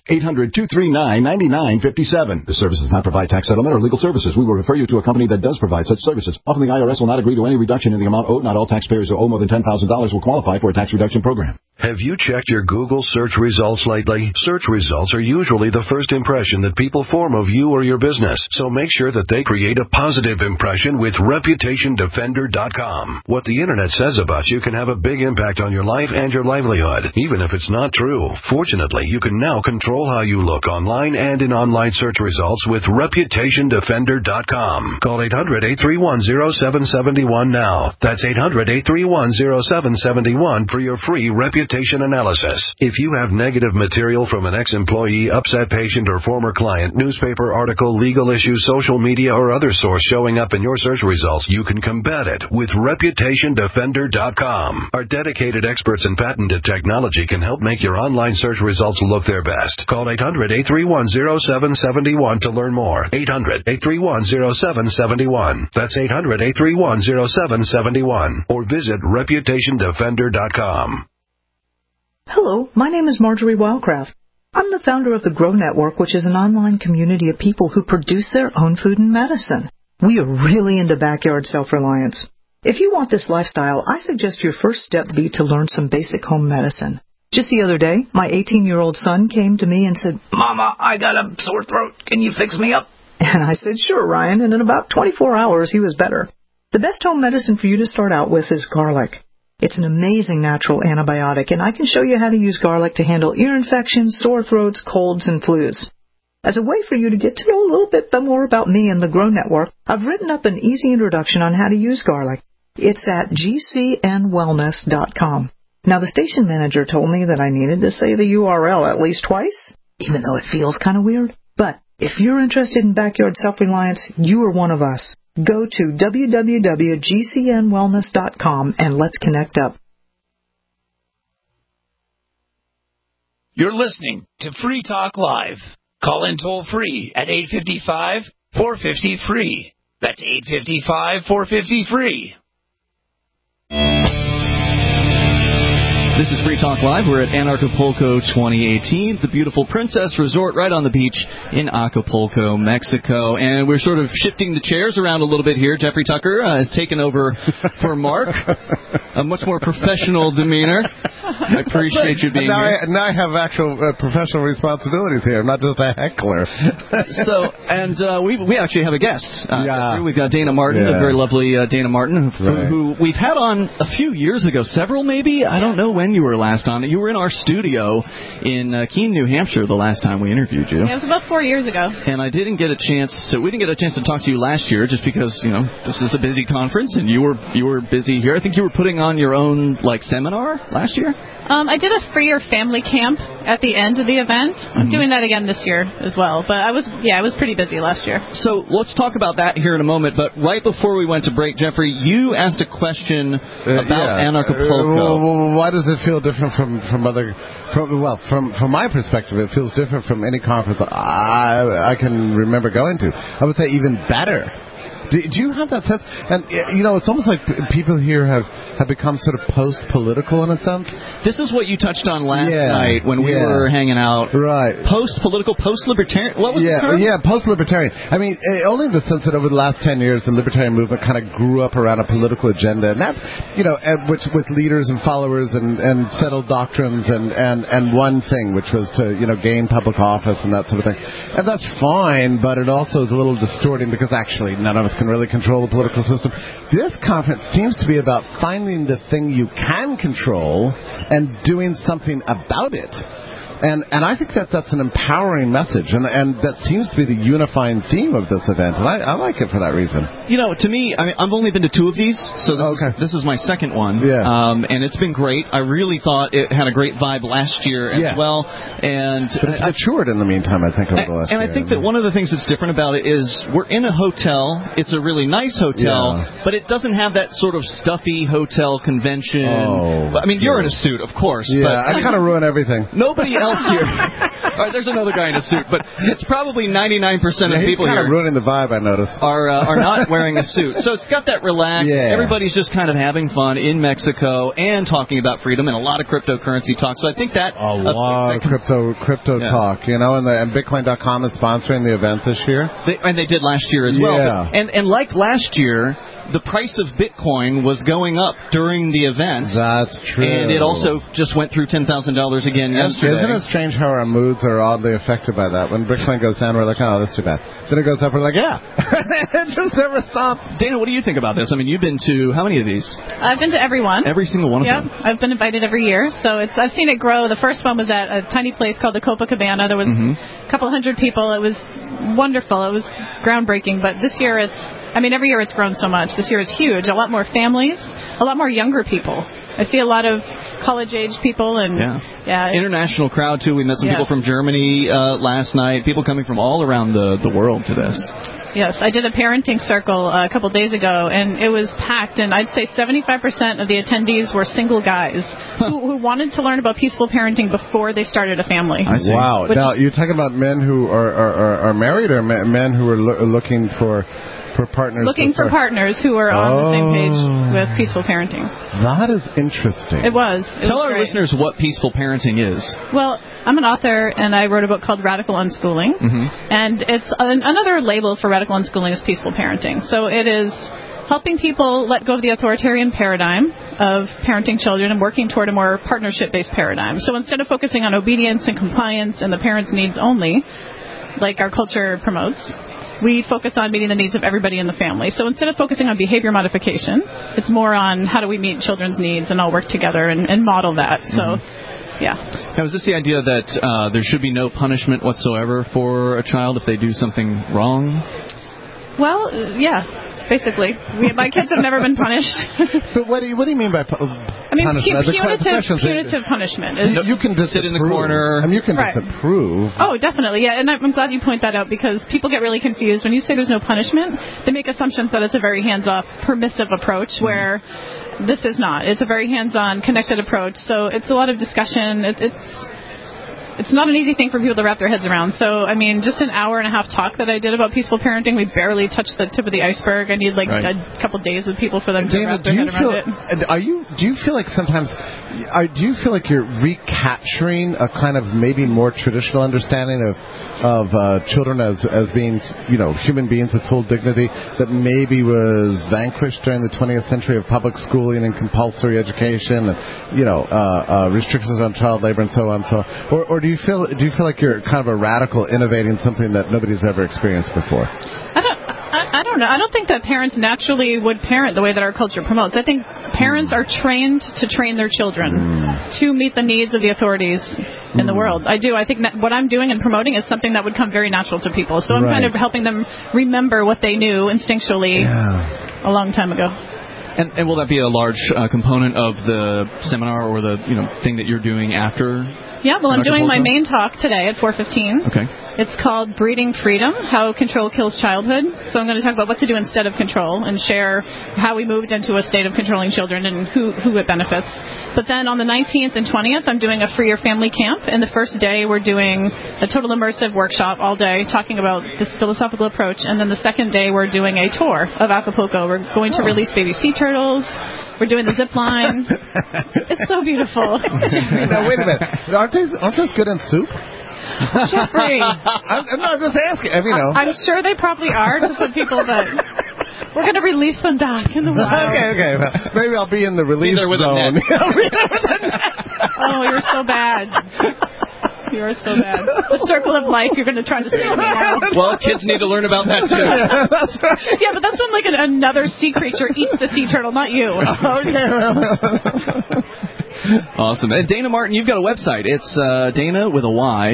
[SPEAKER 16] 800-239-9957. This service does not provide tax settlement or legal services. We will refer you to a company that does provide such services. Often the IRS will not agree to any reduction in the amount owed. Not all taxpayers who owe more than $10,000 will qualify for a tax reduction program.
[SPEAKER 17] Have you checked your Google search results lately? Search results are usually the first impression that people form of you or your business, so make sure that they create a positive impression with ReputationDefender.com. What the internet says about you can have a big impact on your life and your livelihood, even if it's not true. Fortunately, you can now control how you look online and in online search results with ReputationDefender.com. Call 800-831-0771 now. That's 800-831-0771 for your free reputation analysis. If you have negative material from an ex-employee, upset patient, or former client, newspaper article, legal issue, social media, or other source showing up in your search results, you can combat it with ReputationDefender.com. Our dedicated experts in patented technology can help make your online search results look their best. Call 800-831-0771 to learn more. 800-831-0771. That's 800-831-0771. Or visit ReputationDefender.com.
[SPEAKER 18] Hello, my name is Marjorie Wildcraft. I'm the founder of the Grow Network, which is an online community of people who produce their own food and medicine. We are really into backyard self-reliance. If you want this lifestyle, I suggest your first step be to learn some basic home medicine. Just the other day, my 18-year-old son came to me and said, "Mama, I got a sore throat. Can you fix me up?" And I said, "Sure, Ryan," and in about 24 hours, he was better. The best home medicine for you to start out with is garlic. It's an amazing natural antibiotic, and I can show you how to use garlic to handle ear infections, sore throats, colds, and flus. As a way for you to get to know a little bit more about me and the Grow Network, I've written up an easy introduction on how to use garlic. It's at gcnwellness.com. Now, the station manager told me that I needed to say the URL at least twice, even though it feels kind of weird. But if you're interested in backyard self-reliance, you are one of us. Go to www.gcnwellness.com and let's connect up.
[SPEAKER 12] You're listening to Free Talk Live. Call in toll free at 855-450-FREE. That's 855-450-FREE.
[SPEAKER 2] This is Free Talk Live. We're at Anarchapulco 2018, the beautiful Princess Resort right on the beach in Acapulco, Mexico. And we're sort of shifting the chairs around a little bit here. Jeffrey Tucker has taken over for Mark, a much more professional demeanor. I appreciate you being here.
[SPEAKER 13] Now I have actual professional responsibilities here. I'm not just a heckler.
[SPEAKER 2] We actually have a guest. We've got Dana Martin, the very lovely Dana Martin, who we've had on a few years ago, several maybe. I don't know when you were last on. You were in our studio in Keene, New Hampshire the last time we interviewed you.
[SPEAKER 19] Yeah, it was about 4 years ago.
[SPEAKER 2] And we didn't get a chance to talk to you last year just because, this is a busy conference and you were busy here. I think you were putting on your own seminar last year?
[SPEAKER 19] I did a freer family camp at the end of the event. I'm doing that again this year as well. But I was pretty busy last year.
[SPEAKER 2] So let's talk about that here in a moment. But right before we went to break, Jeffrey, you asked a question about Anarchapulco.
[SPEAKER 13] Why does it feel different from my perspective? It feels different from any conference I can remember going to. I would say even better. Do you have that sense? And, it's almost like people here have become sort of post-political in a sense.
[SPEAKER 2] This is what you touched on last night when we were hanging out.
[SPEAKER 13] Right.
[SPEAKER 2] Post-political, post-libertarian. What was the term?
[SPEAKER 13] Yeah, post-libertarian. I mean, only in the sense that over the last 10 years, the libertarian movement kind of grew up around a political agenda. And that, with leaders and followers and settled doctrines and one thing, which was to, gain public office and that sort of thing. And that's fine, but it also is a little distorting because actually none of us us can really control the political system. This conference seems to be about finding the thing you can control and doing something about it. And I think that's an empowering message, and that seems to be the unifying theme of this event, and I like it for that reason.
[SPEAKER 2] You know, to me, I mean, I've only been to 2 of these, so this is my second one, and it's been great. I really thought it had a great vibe last year as well, but
[SPEAKER 13] it's matured in the meantime, I think, over the last year.
[SPEAKER 2] And I think that one of the things that's different about it is we're in a hotel. It's a really nice hotel, but it doesn't have that sort of stuffy hotel convention. I mean, you're in a suit, of course.
[SPEAKER 13] Yeah,
[SPEAKER 2] but
[SPEAKER 13] I kind of ruin everything.
[SPEAKER 2] Nobody else here. All right, there's another guy in a suit, but it's probably 99% of people
[SPEAKER 13] here. He's kind of ruining the vibe, I noticed.
[SPEAKER 2] Are not wearing a suit. So it's got that relaxed.
[SPEAKER 13] Yeah.
[SPEAKER 2] Everybody's just kind of having fun in Mexico and talking about freedom and a lot of cryptocurrency talk. So I think that
[SPEAKER 13] a lot of crypto talk, you know, and Bitcoin.com is sponsoring the event this year.
[SPEAKER 2] And they did last year as well. But, and like last year, the price of Bitcoin was going up during the event.
[SPEAKER 13] That's true.
[SPEAKER 2] And it also just went through $10,000 again yesterday.
[SPEAKER 13] Isn't it strange how our moods are oddly affected by that? When Bitcoin goes down, we're like, oh, that's too bad. Then it goes up, we're like, yeah. It just never stops.
[SPEAKER 2] Dana, what do you think about this? I mean, you've been to how many of these?
[SPEAKER 19] I've been to every one.
[SPEAKER 2] Every single one of them?
[SPEAKER 19] I've been invited every year. So I've seen it grow. The first one was at a tiny place called the Copacabana. There was a couple hundred people. It was wonderful. It was groundbreaking. But this year every year it's grown so much. This year is huge. A lot more families, a lot more younger people. I see a lot of college-age people and
[SPEAKER 2] international crowd too. We met some people from Germany last night. People coming from all around the world to this.
[SPEAKER 19] Yes, I did a parenting circle a couple days ago, and it was packed. And I'd say 75% of the attendees were single guys who wanted to learn about peaceful parenting before they started a family.
[SPEAKER 13] I see. Wow! Now you're talking about men who are married, or men who are looking for partners.
[SPEAKER 19] Looking for partners who are on the same page with peaceful parenting.
[SPEAKER 13] That is interesting.
[SPEAKER 19] It was.
[SPEAKER 2] Tell our listeners what peaceful parenting is.
[SPEAKER 19] Well, I'm an author, and I wrote a book called Radical Unschooling. And it's another label for radical unschooling is peaceful parenting. So it is helping people let go of the authoritarian paradigm of parenting children and working toward a more partnership-based paradigm. So instead of focusing on obedience and compliance and the parents' needs only, like our culture promotes, we focus on meeting the needs of everybody in the family. So instead of focusing on behavior modification, it's more on how do we meet children's needs and all work together and model that. So,
[SPEAKER 2] Now, is this the idea that there should be no punishment whatsoever for a child if they do something wrong?
[SPEAKER 19] Well, basically. My kids have never been punished.
[SPEAKER 13] But what do you mean by punishment?
[SPEAKER 19] I mean, punitive punishment.
[SPEAKER 13] You can just
[SPEAKER 2] sit in the corner.
[SPEAKER 13] I mean, you can disapprove.
[SPEAKER 19] Oh, definitely, yeah. And I'm glad you point that out because people get really confused. When you say there's no punishment, they make assumptions that it's a very hands-off, permissive approach where this is not. It's a very hands-on, connected approach. So it's a lot of discussion. It's not an easy thing for people to wrap their heads around. So, I mean, just an hour and a half talk that I did about peaceful parenting, we barely touched the tip of the iceberg. I need a couple days with people for them to wrap their head around it.
[SPEAKER 13] Do you feel like sometimes, do you feel like you're recapturing a kind of maybe more traditional understanding of children as being, human beings with full dignity that maybe was vanquished during the 20th century of public schooling and compulsory education and, restrictions on child labor and so on and so on? Or do you feel like you're kind of a radical innovating something that nobody's ever experienced before?
[SPEAKER 19] I don't know. I don't think that parents naturally would parent the way that our culture promotes. I think parents are trained to train their children to meet the needs of the authorities in the world. I do. I think that what I'm doing and promoting is something that would come very natural to people. So I'm kind of helping them remember what they knew instinctually a long time ago.
[SPEAKER 2] And will that be a large component of the seminar or the thing that you're doing after?
[SPEAKER 19] Yeah, well, I'm doing my main talk today at 4:15.
[SPEAKER 2] Okay.
[SPEAKER 19] It's called Breeding Freedom, How Control Kills Childhood. So I'm going to talk about what to do instead of control and share how we moved into a state of controlling children and who it benefits. But then on the 19th and 20th, I'm doing a Freer Family Camp. And the first day, we're doing a total immersive workshop all day talking about this philosophical approach. And then the second day, we're doing a tour of Acapulco. We're going to release baby sea turtles. We're doing the zip line. It's so beautiful.
[SPEAKER 13] Now, wait a minute. Aren't those good in soup?
[SPEAKER 19] Jeffrey.
[SPEAKER 13] I'm just asking.
[SPEAKER 19] I'm sure they probably are to some people, but we're going to release them back in the wild.
[SPEAKER 13] Okay. Maybe I'll be in the release zone.
[SPEAKER 19] Oh, you're so bad. You are so bad. The circle of life you're going to try to say to me now.
[SPEAKER 2] Well, kids need to learn about that, too.
[SPEAKER 3] Yeah, that's right.
[SPEAKER 19] Yeah, but that's when, like, another sea creature eats the sea turtle, not you.
[SPEAKER 3] Okay.
[SPEAKER 2] Awesome. And Dana Martin, you've got a website. It's Dana with a Y,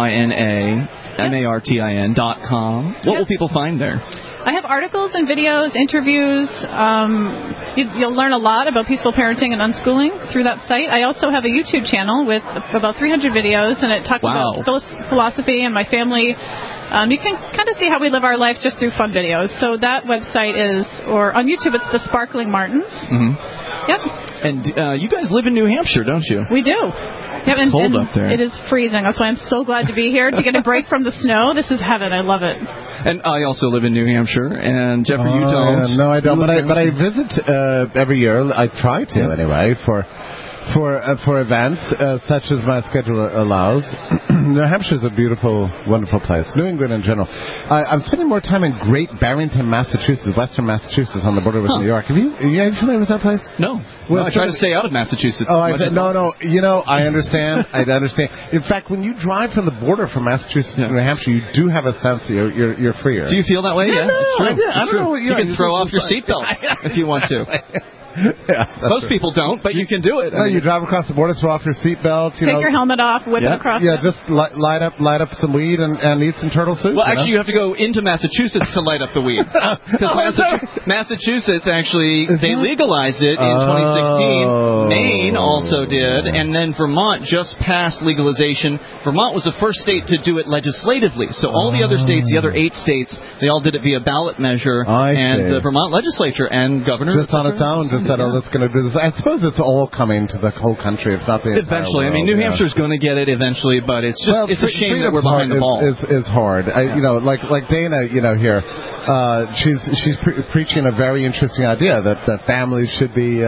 [SPEAKER 2] DAYNA.MARTIN.com. What will people find there?
[SPEAKER 19] I have articles and videos, interviews. You'll learn a lot about peaceful parenting and unschooling through that site. I also have a YouTube channel with about 300 videos, and it talks about philosophy and my family. You can kind of see how we live our life just through fun videos. So that website is, or on YouTube, it's The Sparkling Martins.
[SPEAKER 2] Mm-hmm.
[SPEAKER 19] Yep.
[SPEAKER 2] And you guys live in New Hampshire, don't you?
[SPEAKER 19] We do.
[SPEAKER 2] It's cold up there.
[SPEAKER 19] It is freezing. That's why I'm so glad to be here to get a break from the snow. This is heaven. I love it.
[SPEAKER 2] And I also live in New Hampshire. And Jeffrey, you don't?
[SPEAKER 13] Yeah, no, I don't. But I visit every year. I try to anyway for events such as my schedule allows. New Hampshire is a beautiful, wonderful place. New England in general. I'm spending more time in Great Barrington, Massachusetts, Western Massachusetts, on the border with New York. Are you familiar with that place?
[SPEAKER 2] No. Well, I try to stay out of Massachusetts.
[SPEAKER 13] Oh, no. You know, I understand. I understand. In fact, when you drive from the border from Massachusetts to New Hampshire, you do have a sense that you're freer.
[SPEAKER 2] Do you feel that way?
[SPEAKER 13] Yeah, no,
[SPEAKER 2] it's true.
[SPEAKER 13] I don't know.
[SPEAKER 2] You can throw off your seatbelt if you want to. Most people don't, but you can do it.
[SPEAKER 13] No, you drive across the border, throw off your seatbelt.
[SPEAKER 19] Take your helmet off, whip it across.
[SPEAKER 13] Yeah, just light up some weed and eat some turtle soup.
[SPEAKER 2] Well, actually, you have to go into Massachusetts to light up the weed. Because Massachusetts, actually, they legalized it in 2016. Maine also did. And then Vermont just passed legalization. Vermont was the first state to do it legislatively. So all the other states, the other 8 states, they all did it via ballot measure. And the Vermont legislature and governor.
[SPEAKER 13] Just on its own. Just said, let's going to do this. I suppose it's all coming to the whole country, if not the entire
[SPEAKER 2] eventually.
[SPEAKER 13] world.
[SPEAKER 2] I mean, New Hampshire's going to get it eventually, but it's just it's a shame that we're behind the ball.
[SPEAKER 13] It's hard. Like Dana, here, she's preaching a very interesting idea that families should be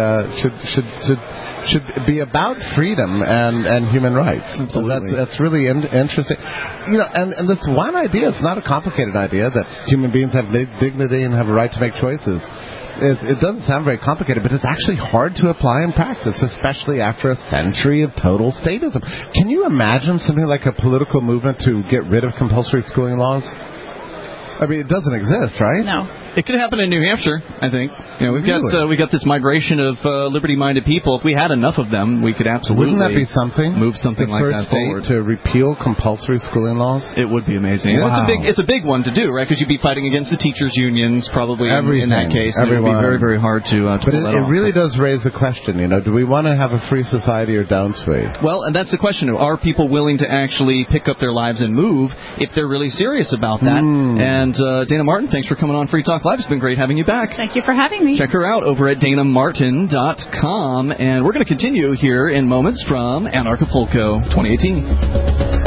[SPEAKER 13] should be about freedom and human rights. Absolutely. So that's really interesting. And that's one idea. It's not a complicated idea that human beings have dignity and have a right to make choices. It doesn't sound very complicated, but it's actually hard to apply in practice, especially after a century of total statism. Can you imagine something like a political movement to get rid of compulsory schooling laws? I mean, it doesn't exist, right?
[SPEAKER 19] No.
[SPEAKER 2] It could happen in New Hampshire, I think. We've got this migration of liberty-minded people. If we had enough of them, we could absolutely.
[SPEAKER 13] Wouldn't that be something?
[SPEAKER 2] Move something like that forward.
[SPEAKER 13] To repeal compulsory schooling laws?
[SPEAKER 2] It would be amazing.
[SPEAKER 13] Wow.
[SPEAKER 2] It's a big one to do, right? Because you'd be fighting against the teachers' unions, probably in that case.
[SPEAKER 13] Everyone.
[SPEAKER 2] It would be very, very hard to
[SPEAKER 13] But it really does raise the question, do we want to have a free society or don't we?
[SPEAKER 2] Well, and that's the question. Are people willing to actually pick up their lives and move if they're really serious about that? And Dana Martin, thanks for coming on Free Talk Live. It's been great having you back.
[SPEAKER 19] Thank you for having me.
[SPEAKER 2] Check her out over at DanaMartin.com. And we're going to continue here in moments from Anarchapulco 2018.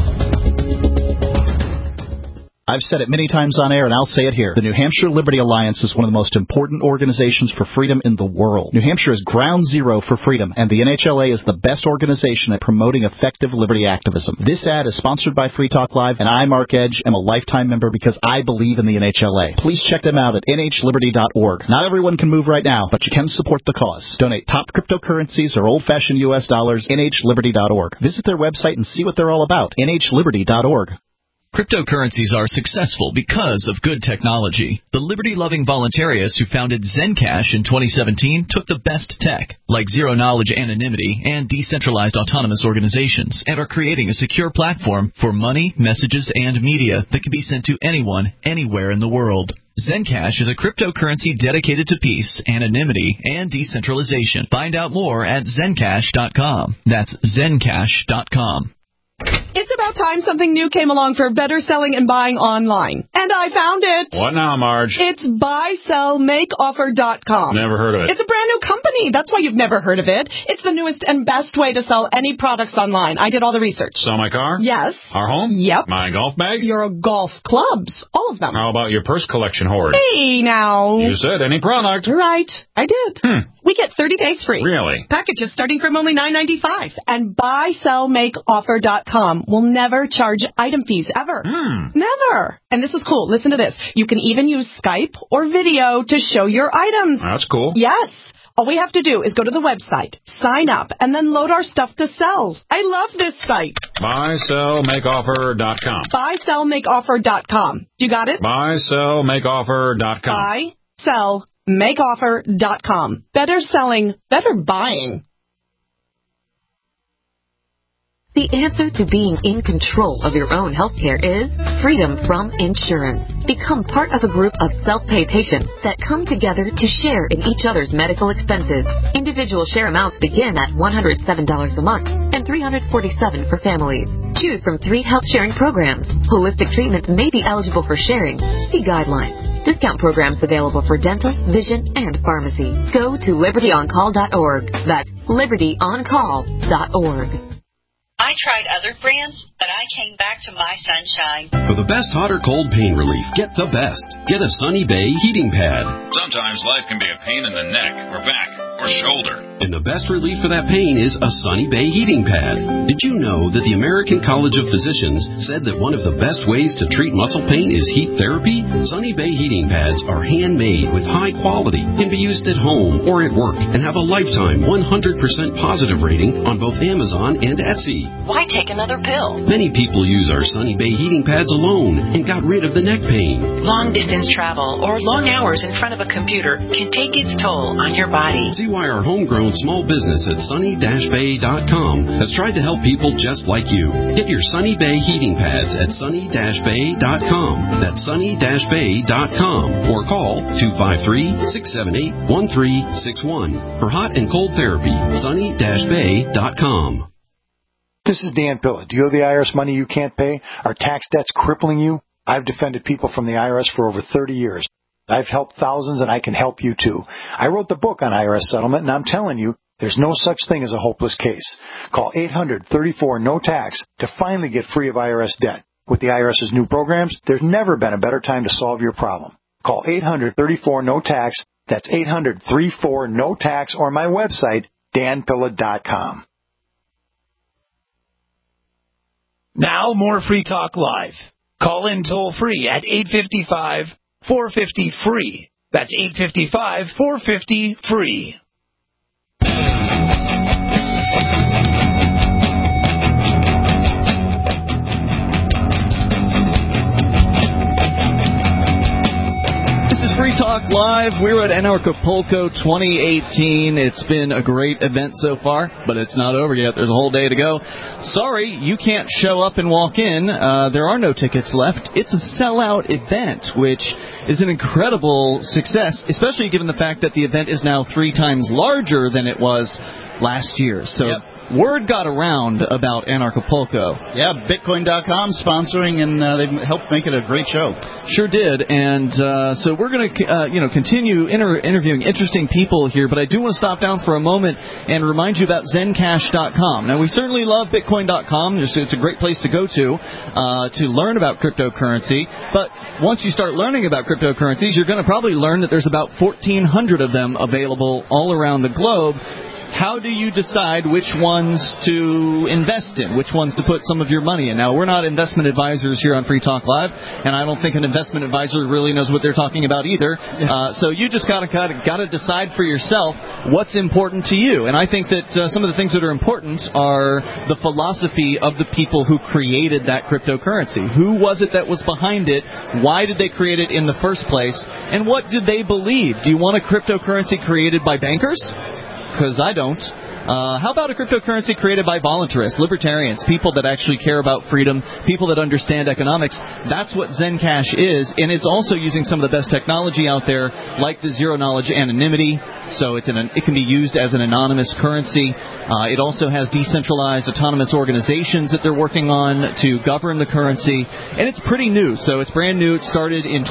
[SPEAKER 14] I've said it many times on air, and I'll say it here. The New Hampshire Liberty Alliance is one of the most important organizations for freedom in the world. New Hampshire is ground zero for freedom, and the NHLA is the best organization at promoting effective liberty activism. This ad is sponsored by Free Talk Live, and I, Mark Edge, am a lifetime member because I believe in the NHLA. Please check them out at nhliberty.org. Not everyone can move right now, but you can support the cause. Donate top cryptocurrencies or old-fashioned U.S. dollars, nhliberty.org. Visit their website and see what they're all about, nhliberty.org.
[SPEAKER 20] Cryptocurrencies are successful because of good technology. The liberty-loving voluntarists who founded Zencash in 2017 took the best tech, like zero-knowledge anonymity and decentralized autonomous organizations, and are creating a secure platform for money, messages, and media that can be sent to anyone, anywhere in the world. Zencash is a cryptocurrency dedicated to peace, anonymity, and decentralization. Find out more at Zencash.com. That's Zencash.com.
[SPEAKER 21] It's about time something new came along for better selling and buying online. And I found it.
[SPEAKER 22] What now, Marge?
[SPEAKER 21] It's buysellmakeoffer.com.
[SPEAKER 22] Never heard of it.
[SPEAKER 21] It's a brand new company. That's why you've never heard of it. It's the newest and best way to sell any products online. I did all the research.
[SPEAKER 22] Sell my car?
[SPEAKER 21] Yes.
[SPEAKER 22] Our home?
[SPEAKER 21] Yep.
[SPEAKER 22] My golf bag?
[SPEAKER 21] Your golf clubs. All of them.
[SPEAKER 22] How about your purse collection hoard?
[SPEAKER 21] Hey, now.
[SPEAKER 22] You said any product.
[SPEAKER 21] Right. I did. We get 30 days free.
[SPEAKER 22] Really?
[SPEAKER 21] Packages starting from only $9.95. And buysellmakeoffer.com will never charge item fees ever. Never. And this is cool. Listen to this. You can even use Skype or video to show your items.
[SPEAKER 22] That's cool.
[SPEAKER 21] Yes. All we have to do is go to the website, sign up, and then load our stuff to sell. I love this site.
[SPEAKER 22] BuySellMakeOffer.com.
[SPEAKER 21] BuySellMakeOffer.com. You got it?
[SPEAKER 22] BuySellMakeOffer.com.
[SPEAKER 21] BuySellMakeOffer.com. Better selling, better buying.
[SPEAKER 4] The answer to being in control of your own healthcare is freedom from insurance. Become part of a group of self-pay patients that come together to share in each other's medical expenses. Individual share amounts begin at $107 a month and $347 for families. Choose from 3 health-sharing programs. Holistic treatments may be eligible for sharing. See guidelines. Discount programs available for dental, vision, and pharmacy. Go to libertyoncall.org. That's libertyoncall.org.
[SPEAKER 5] I tried other brands, but I came back to My Sunshine.
[SPEAKER 23] For the best hot or cold pain relief, get the best. Get a Sunny Bay heating pad.
[SPEAKER 22] Sometimes life can be a pain in the neck or back or shoulder.
[SPEAKER 23] And the best relief for that pain is a Sunny Bay heating pad. Did you know that the American College of Physicians said that one of the best ways to treat muscle pain is heat therapy? Sunny Bay heating pads are handmade with high quality, can be used at home or at work, and have a lifetime 100% positive rating on both Amazon and Etsy.
[SPEAKER 5] Why take another pill?
[SPEAKER 23] Many people use our Sunny Bay heating pads alone and got rid of the neck pain.
[SPEAKER 5] Long distance travel or long hours in front of a computer can take its toll on your body.
[SPEAKER 23] See why our homegrown small business at sunny-bay.com has tried to help people just like you. Get your Sunny Bay heating pads at sunny-bay.com. That's sunny-bay.com or call 253-678-1361 for hot and cold therapy. sunny-bay.com.
[SPEAKER 24] This is Dan Pilla. Do you owe the IRS money you can't pay? Are tax debts crippling you? I've defended people from the IRS for over 30 years. I've helped thousands, and I can help you too. I wrote the book on IRS settlement, and I'm telling you, there's no such thing as a hopeless case. Call 800-34-NO-TAX to finally get free of IRS debt. With the IRS's new programs, there's never been a better time to solve your problem. Call 800-34-NO-TAX. That's 800-34-NO-TAX, or my website, danpilla.com.
[SPEAKER 12] Now more Free Talk Live. Call in toll free at 855-450-FREE. That's 855-450-FREE.
[SPEAKER 2] This is Free Talk Live. We're at Anarchapulco 2018. It's been a great event so far, but it's not over yet. There's a whole day to go. Sorry, you can't show up and walk in. There are no tickets left. It's a sellout event, which is an incredible success, especially given the fact that the event is now 3 times larger than it was last year. So. Yep. Word got around about Anarchapulco.
[SPEAKER 3] Yeah, Bitcoin.com sponsoring, and they helped make it a great show.
[SPEAKER 2] Sure did, and so we're going to continue interviewing interesting people here, but I do want to stop down for a moment and remind you about Zencash.com. Now, we certainly love Bitcoin.com. It's a great place to go to learn about cryptocurrency, but once you start learning about cryptocurrencies, you're going to probably learn that there's about 1,400 of them available all around the globe. How do you decide which ones to invest in, which ones to put some of your money in? Now, we're not investment advisors here on Free Talk Live, and I don't think an investment advisor really knows what they're talking about either. So you just got to decide for yourself what's important to you. And I think that some of the things that are important are the philosophy of the people who created that cryptocurrency. Who was it that was behind it? Why did they create it in the first place? And what did they believe? Do you want a cryptocurrency created by bankers? Because I don't. How about a cryptocurrency created by voluntarists, libertarians, people that actually care about freedom, people that understand economics? That's what Zencash is, and it's also using some of the best technology out there, like the zero-knowledge anonymity, so it can be used as an anonymous currency. It also has decentralized autonomous organizations that they're working on to govern the currency, and it's pretty new, so it's brand new. It started in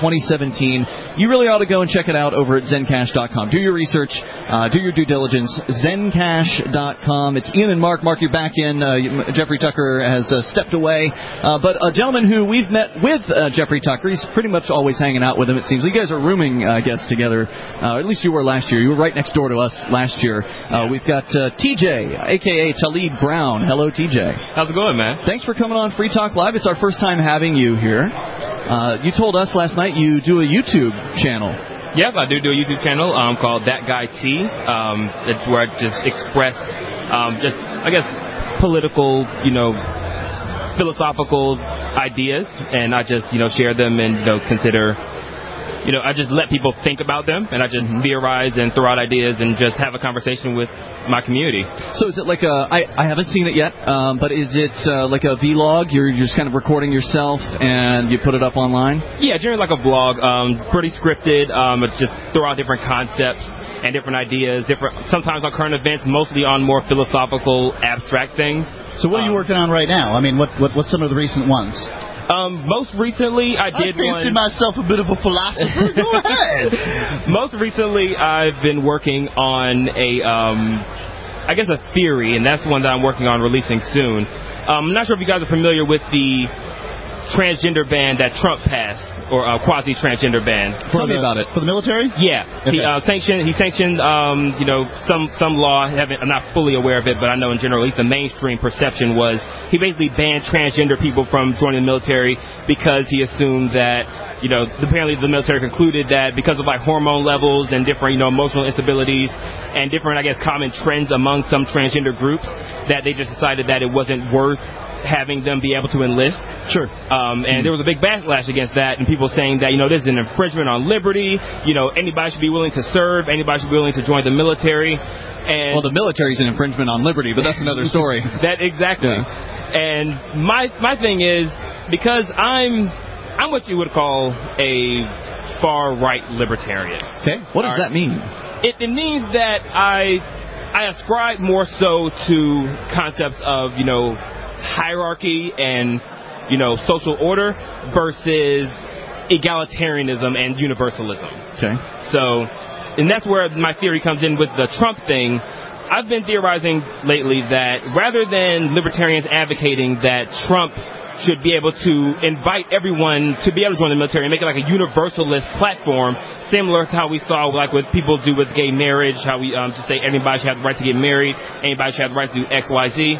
[SPEAKER 2] 2017. You really ought to go and check it out over at Zencash.com. Do your research, do your due diligence. Zencash.com. It's Ian and Mark. Mark, you're back in. Jeffrey Tucker has stepped away. But a gentleman who we've met with Jeffrey Tucker, he's pretty much always hanging out with him, it seems. You guys are rooming, I guess, together. At least you were last year. You were right next door to us last year. We've got TJ, a.k.a. Talib Brown. Hello, TJ.
[SPEAKER 25] How's it going, man?
[SPEAKER 2] Thanks for coming on Free Talk Live. It's our first time having you here. You told us last night you do a YouTube channel.
[SPEAKER 6] Yes, I do a YouTube channel called That Guy T. It's where I just express political, philosophical ideas, and I just, share them and, consider, I just let people think about them, and I just theorize and throw out ideas and just have a conversation with my community.
[SPEAKER 2] So is it like I haven't seen it yet, but is it like a vlog? You're just kind of recording yourself and you put it up online?
[SPEAKER 6] Yeah, generally like a vlog, pretty scripted, just throw out different concepts and different ideas, sometimes on current events, mostly on more philosophical, abstract things.
[SPEAKER 3] So what are you working on right now? I mean, what's some of the recent ones?
[SPEAKER 6] Most recently, I fancy
[SPEAKER 3] myself a bit of a philosopher. Go ahead.
[SPEAKER 6] Most recently, I've been working on a theory, and that's one that I'm working on releasing soon. I'm not sure if you guys are familiar with the transgender ban that Trump passed, or quasi-transgender ban.
[SPEAKER 3] Tell me about it. For the military?
[SPEAKER 6] Yeah.
[SPEAKER 3] Okay.
[SPEAKER 6] He sanctioned some law. I'm not fully aware of it, but I know in general, at least the mainstream perception was he basically banned transgender people from joining the military because he assumed that, apparently the military concluded that because of like hormone levels and different, emotional instabilities and different, common trends among some transgender groups, that they just decided that it wasn't worth having them be able to enlist.
[SPEAKER 3] Sure.
[SPEAKER 6] And there was a big backlash against that, and people saying that, this is an infringement on liberty, anybody should be willing to serve, anybody should be willing to join the military. And
[SPEAKER 2] well, the military is an infringement on liberty, but that's another story.
[SPEAKER 6] That exactly. Yeah. And my thing is, because I'm what you would call a far-right libertarian.
[SPEAKER 2] Okay. What does that mean?
[SPEAKER 6] It means that I ascribe more so to concepts of, hierarchy and, social order versus egalitarianism and universalism.
[SPEAKER 2] Okay.
[SPEAKER 6] So, and that's where my theory comes in with the Trump thing. I've been theorizing lately that rather than libertarians advocating that Trump should be able to invite everyone to be able to join the military and make it like a universalist platform, similar to how we saw like what people do with gay marriage, how we just say everybody should have the right to get married, anybody should have the right to do X, Y, Z.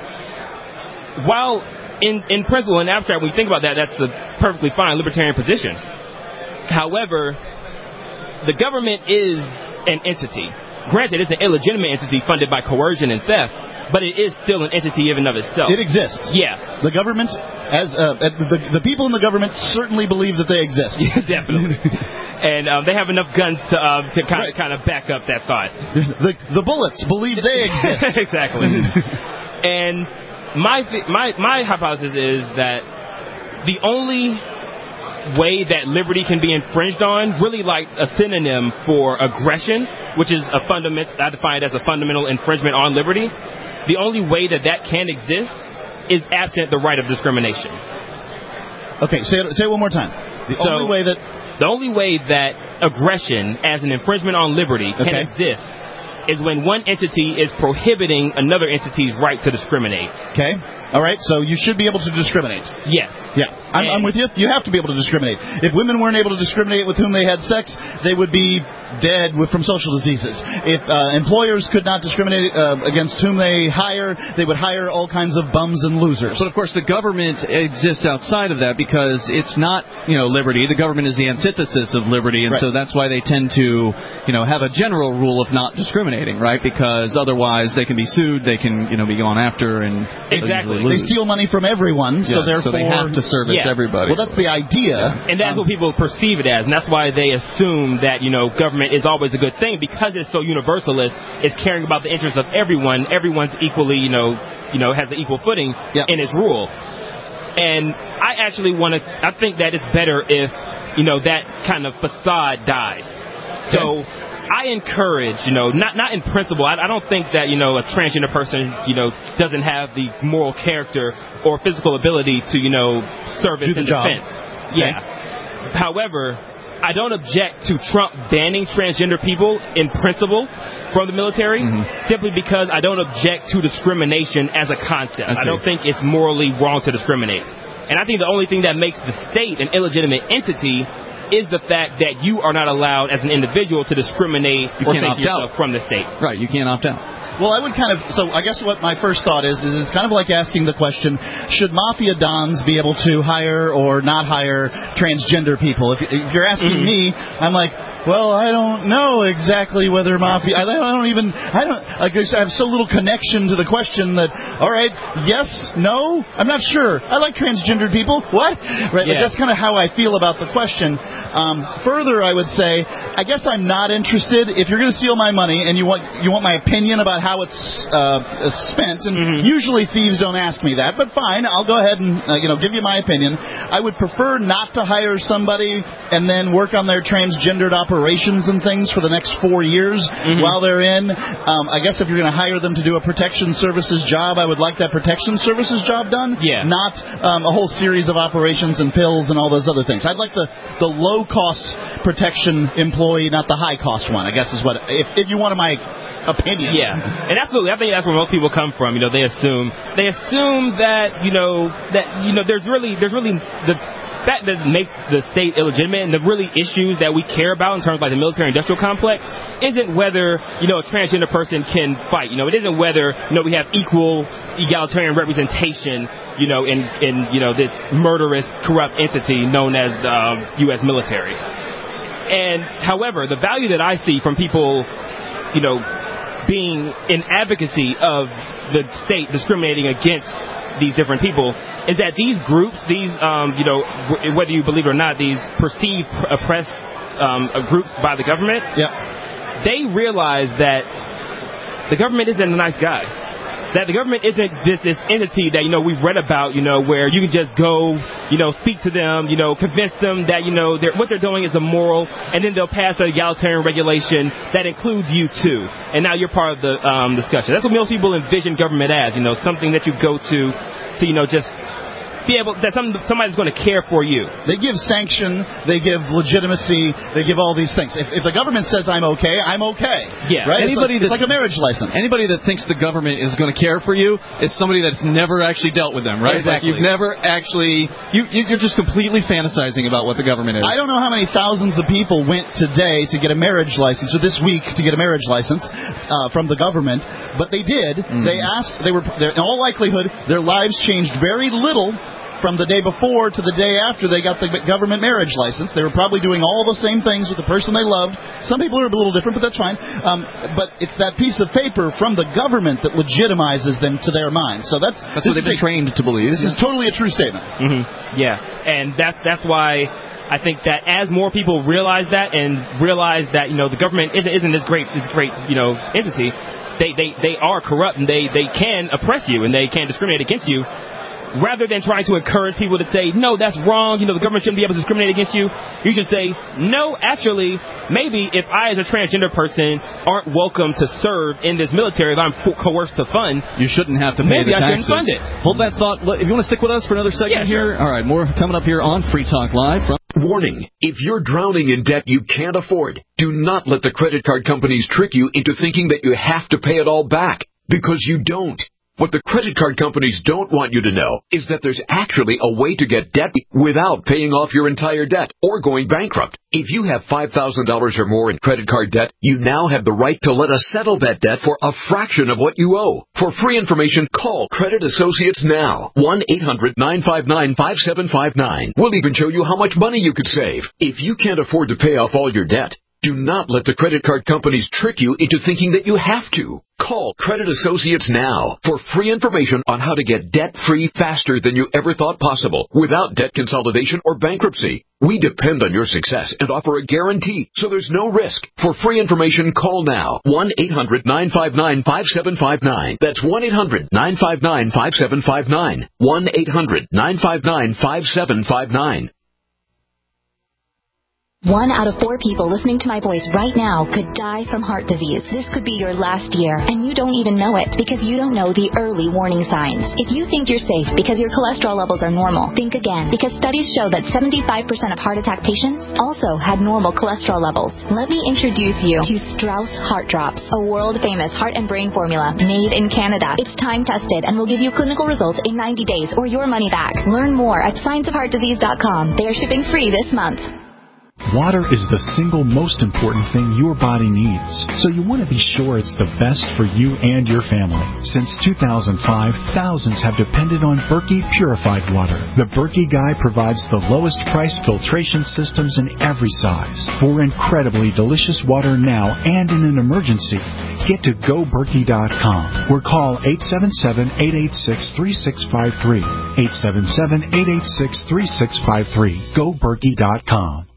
[SPEAKER 6] While in principle and abstract, when you think about that, that's a perfectly fine libertarian position. However, the government is an entity. Granted, it's an illegitimate entity funded by coercion and theft, but it is still an entity even of itself.
[SPEAKER 3] It exists.
[SPEAKER 6] Yeah.
[SPEAKER 3] The government, the people in the government certainly believe that they exist.
[SPEAKER 6] Yeah, definitely. And they have enough guns to kind of back up that thought.
[SPEAKER 3] The bullets believe they exist.
[SPEAKER 6] Exactly. And my hypothesis is that the only way that liberty can be infringed on, really like a synonym for aggression, which is I define it as a fundamental infringement on liberty. The only way that can exist is absent the right of discrimination.
[SPEAKER 3] Okay, say it one more time. The only way that aggression as an infringement on liberty can exist is when one entity is prohibiting another entity's right to discriminate. Okay. All right. So you should be able to discriminate. Yes. Yeah. I'm with you. You have to be able to discriminate. If women weren't able to discriminate with whom they had sex, they would be dead from social diseases. If employers could not discriminate against whom they hire, they would hire all kinds of bums and losers.
[SPEAKER 2] But of course, the government exists outside of that because it's not, liberty. The government is the antithesis of liberty, and so that's why they tend to, have a general rule of not discriminating, right? Because otherwise they can be sued, they can, be gone after, and
[SPEAKER 6] exactly
[SPEAKER 3] they steal money from everyone, so therefore
[SPEAKER 2] they have to service everybody.
[SPEAKER 3] Well, that's the idea,
[SPEAKER 6] and that's what people perceive it as, and that's why they assume that government is always a good thing because it's so universalist. It's caring about the interests of everyone. Everyone's equally, has an equal footing in its rule. And I actually I think that it's better if that kind of facade dies. Okay. So I encourage, not in principle. I don't think that, a transgender person, doesn't have the moral character or physical ability to, service in defense. Okay. Yeah. However, I don't object to Trump banning transgender people in principle from the military simply because I don't object to discrimination as a concept. I don't think it's morally wrong to discriminate. And I think the only thing that makes the state an illegitimate entity is the fact that you are not allowed as an individual to discriminate or take yourself from the state.
[SPEAKER 2] Right, you can't opt out.
[SPEAKER 3] Well, I would so I guess what my first thought is it's kind of like asking the question, should mafia dons be able to hire or not hire transgender people? If you're asking me, I'm like, well, I don't know exactly whether mafia. I have so little connection to the question that, all right, yes, no, I'm not sure. I like transgendered people. What? Right?
[SPEAKER 6] Yeah.
[SPEAKER 3] Like, that's kind of how I feel about the question. Further, I would say, I guess I'm not interested. If you're going to steal my money and you want my opinion about how it's spent, and usually thieves don't ask me that, but fine, I'll go ahead and give you my opinion. I would prefer not to hire somebody and then work on their transgendered operations and things for the next 4 years while they're in. I guess if you're going to hire them to do a protection services job, I would like that protection services job done, not a whole series of operations and pills and all those other things. I'd like the low-cost protection employee, not the high-cost one, I guess is what, if you wanted my opinion.
[SPEAKER 6] Yeah, and absolutely, I think that's where most people come from. They assume that there's really the fact that makes the state illegitimate and the really issues that we care about in terms of like the military-industrial complex isn't whether a transgender person can fight. It isn't whether we have equal egalitarian representation in this murderous, corrupt entity known as the U.S. military. And however, the value that I see from people being in advocacy of the state discriminating against these different people is that these groups, whether you believe it or not, these perceived oppressed groups by the government, they realize that the government isn't a nice guy. That the government isn't this entity that, we've read about, where you can just go, speak to them, convince them that, what they're doing is immoral, and then they'll pass an egalitarian regulation that includes you too. And now you're part of the discussion. That's what most people envision government as, something that you go to just be able, that somebody's going to care for you.
[SPEAKER 3] They give sanction, they give legitimacy, they give all these things. If the government says I'm okay, I'm okay.
[SPEAKER 6] Yeah.
[SPEAKER 3] Right? It's like a marriage license.
[SPEAKER 2] Anybody that thinks the government is going to care for you is somebody that's never actually dealt with them, right?
[SPEAKER 6] Exactly.
[SPEAKER 2] Like you've never actually, you're just completely fantasizing about what the government is.
[SPEAKER 3] I don't know how many thousands of people went today to get a marriage license, or this week to get a marriage license from the government, but they did. They asked, in all likelihood, their lives changed very little from the day before to the day after they got the government marriage license. They were probably doing all the same things with the person they loved. Some people are a little different, but that's fine. But it's that piece of paper from the government that legitimizes them to their minds. So that's
[SPEAKER 2] what they've been trained to believe.
[SPEAKER 3] This is totally a true statement.
[SPEAKER 6] Yeah, and that's why I think that as more people realize that and realize that the government isn't this great entity, they are corrupt and they can oppress you and they can discriminate against you. Rather than trying to encourage people to say, no, that's wrong, the government shouldn't be able to discriminate against you, you should say, no, actually, maybe if I as a transgender person aren't welcome to serve in this military, if I'm coerced to fund,
[SPEAKER 2] you shouldn't have to pay the taxes.
[SPEAKER 6] Maybe I shouldn't fund it.
[SPEAKER 2] Hold that thought. If you want to stick with us for another segment here. All right, more coming up here on Free Talk Live.
[SPEAKER 7] Warning, if you're drowning in debt you can't afford, do not let the credit card companies trick you into thinking that you have to pay it all back, because you don't. What the credit card companies don't want you to know is that there's actually a way to get debt without paying off your entire debt or going bankrupt. If you have $5,000 or more in credit card debt, you now have the right to let us settle that debt for a fraction of what you owe. For free information, call Credit Associates now. 1-800-959-5759. We'll even show you how much money you could save. If you can't afford to pay off all your debt, do not let the credit card companies trick you into thinking that you have to. Call Credit Associates now for free information on how to get debt-free faster than you ever thought possible without debt consolidation or bankruptcy. We depend on your success and offer a guarantee, so there's no risk. For free information, call now. 1-800-959-5759. That's 1-800-959-5759. 1-800-959-5759.
[SPEAKER 8] 1 out of 4 people listening to my voice right now could die from heart disease. This could be your last year, and you don't even know it because you don't know the early warning signs. If you think you're safe because your cholesterol levels are normal, think again, because studies show that 75% of heart attack patients also had normal cholesterol levels. Let me introduce you to Strauss Heart Drops, a world-famous heart and brain formula made in Canada. It's time-tested and will give you clinical results in 90 days or your money back. Learn more at scienceofheartdisease.com. They are shipping free this month.
[SPEAKER 14] Water is the single most important thing your body needs, so you want to be sure it's the best for you and your family. Since 2005, thousands have depended on Berkey purified water. The Berkey Guy provides the lowest priced filtration systems in every size. For incredibly delicious water now and in an emergency, get to GoBerkey.com or call 877-886-3653. 877-886-3653. GoBerkey.com.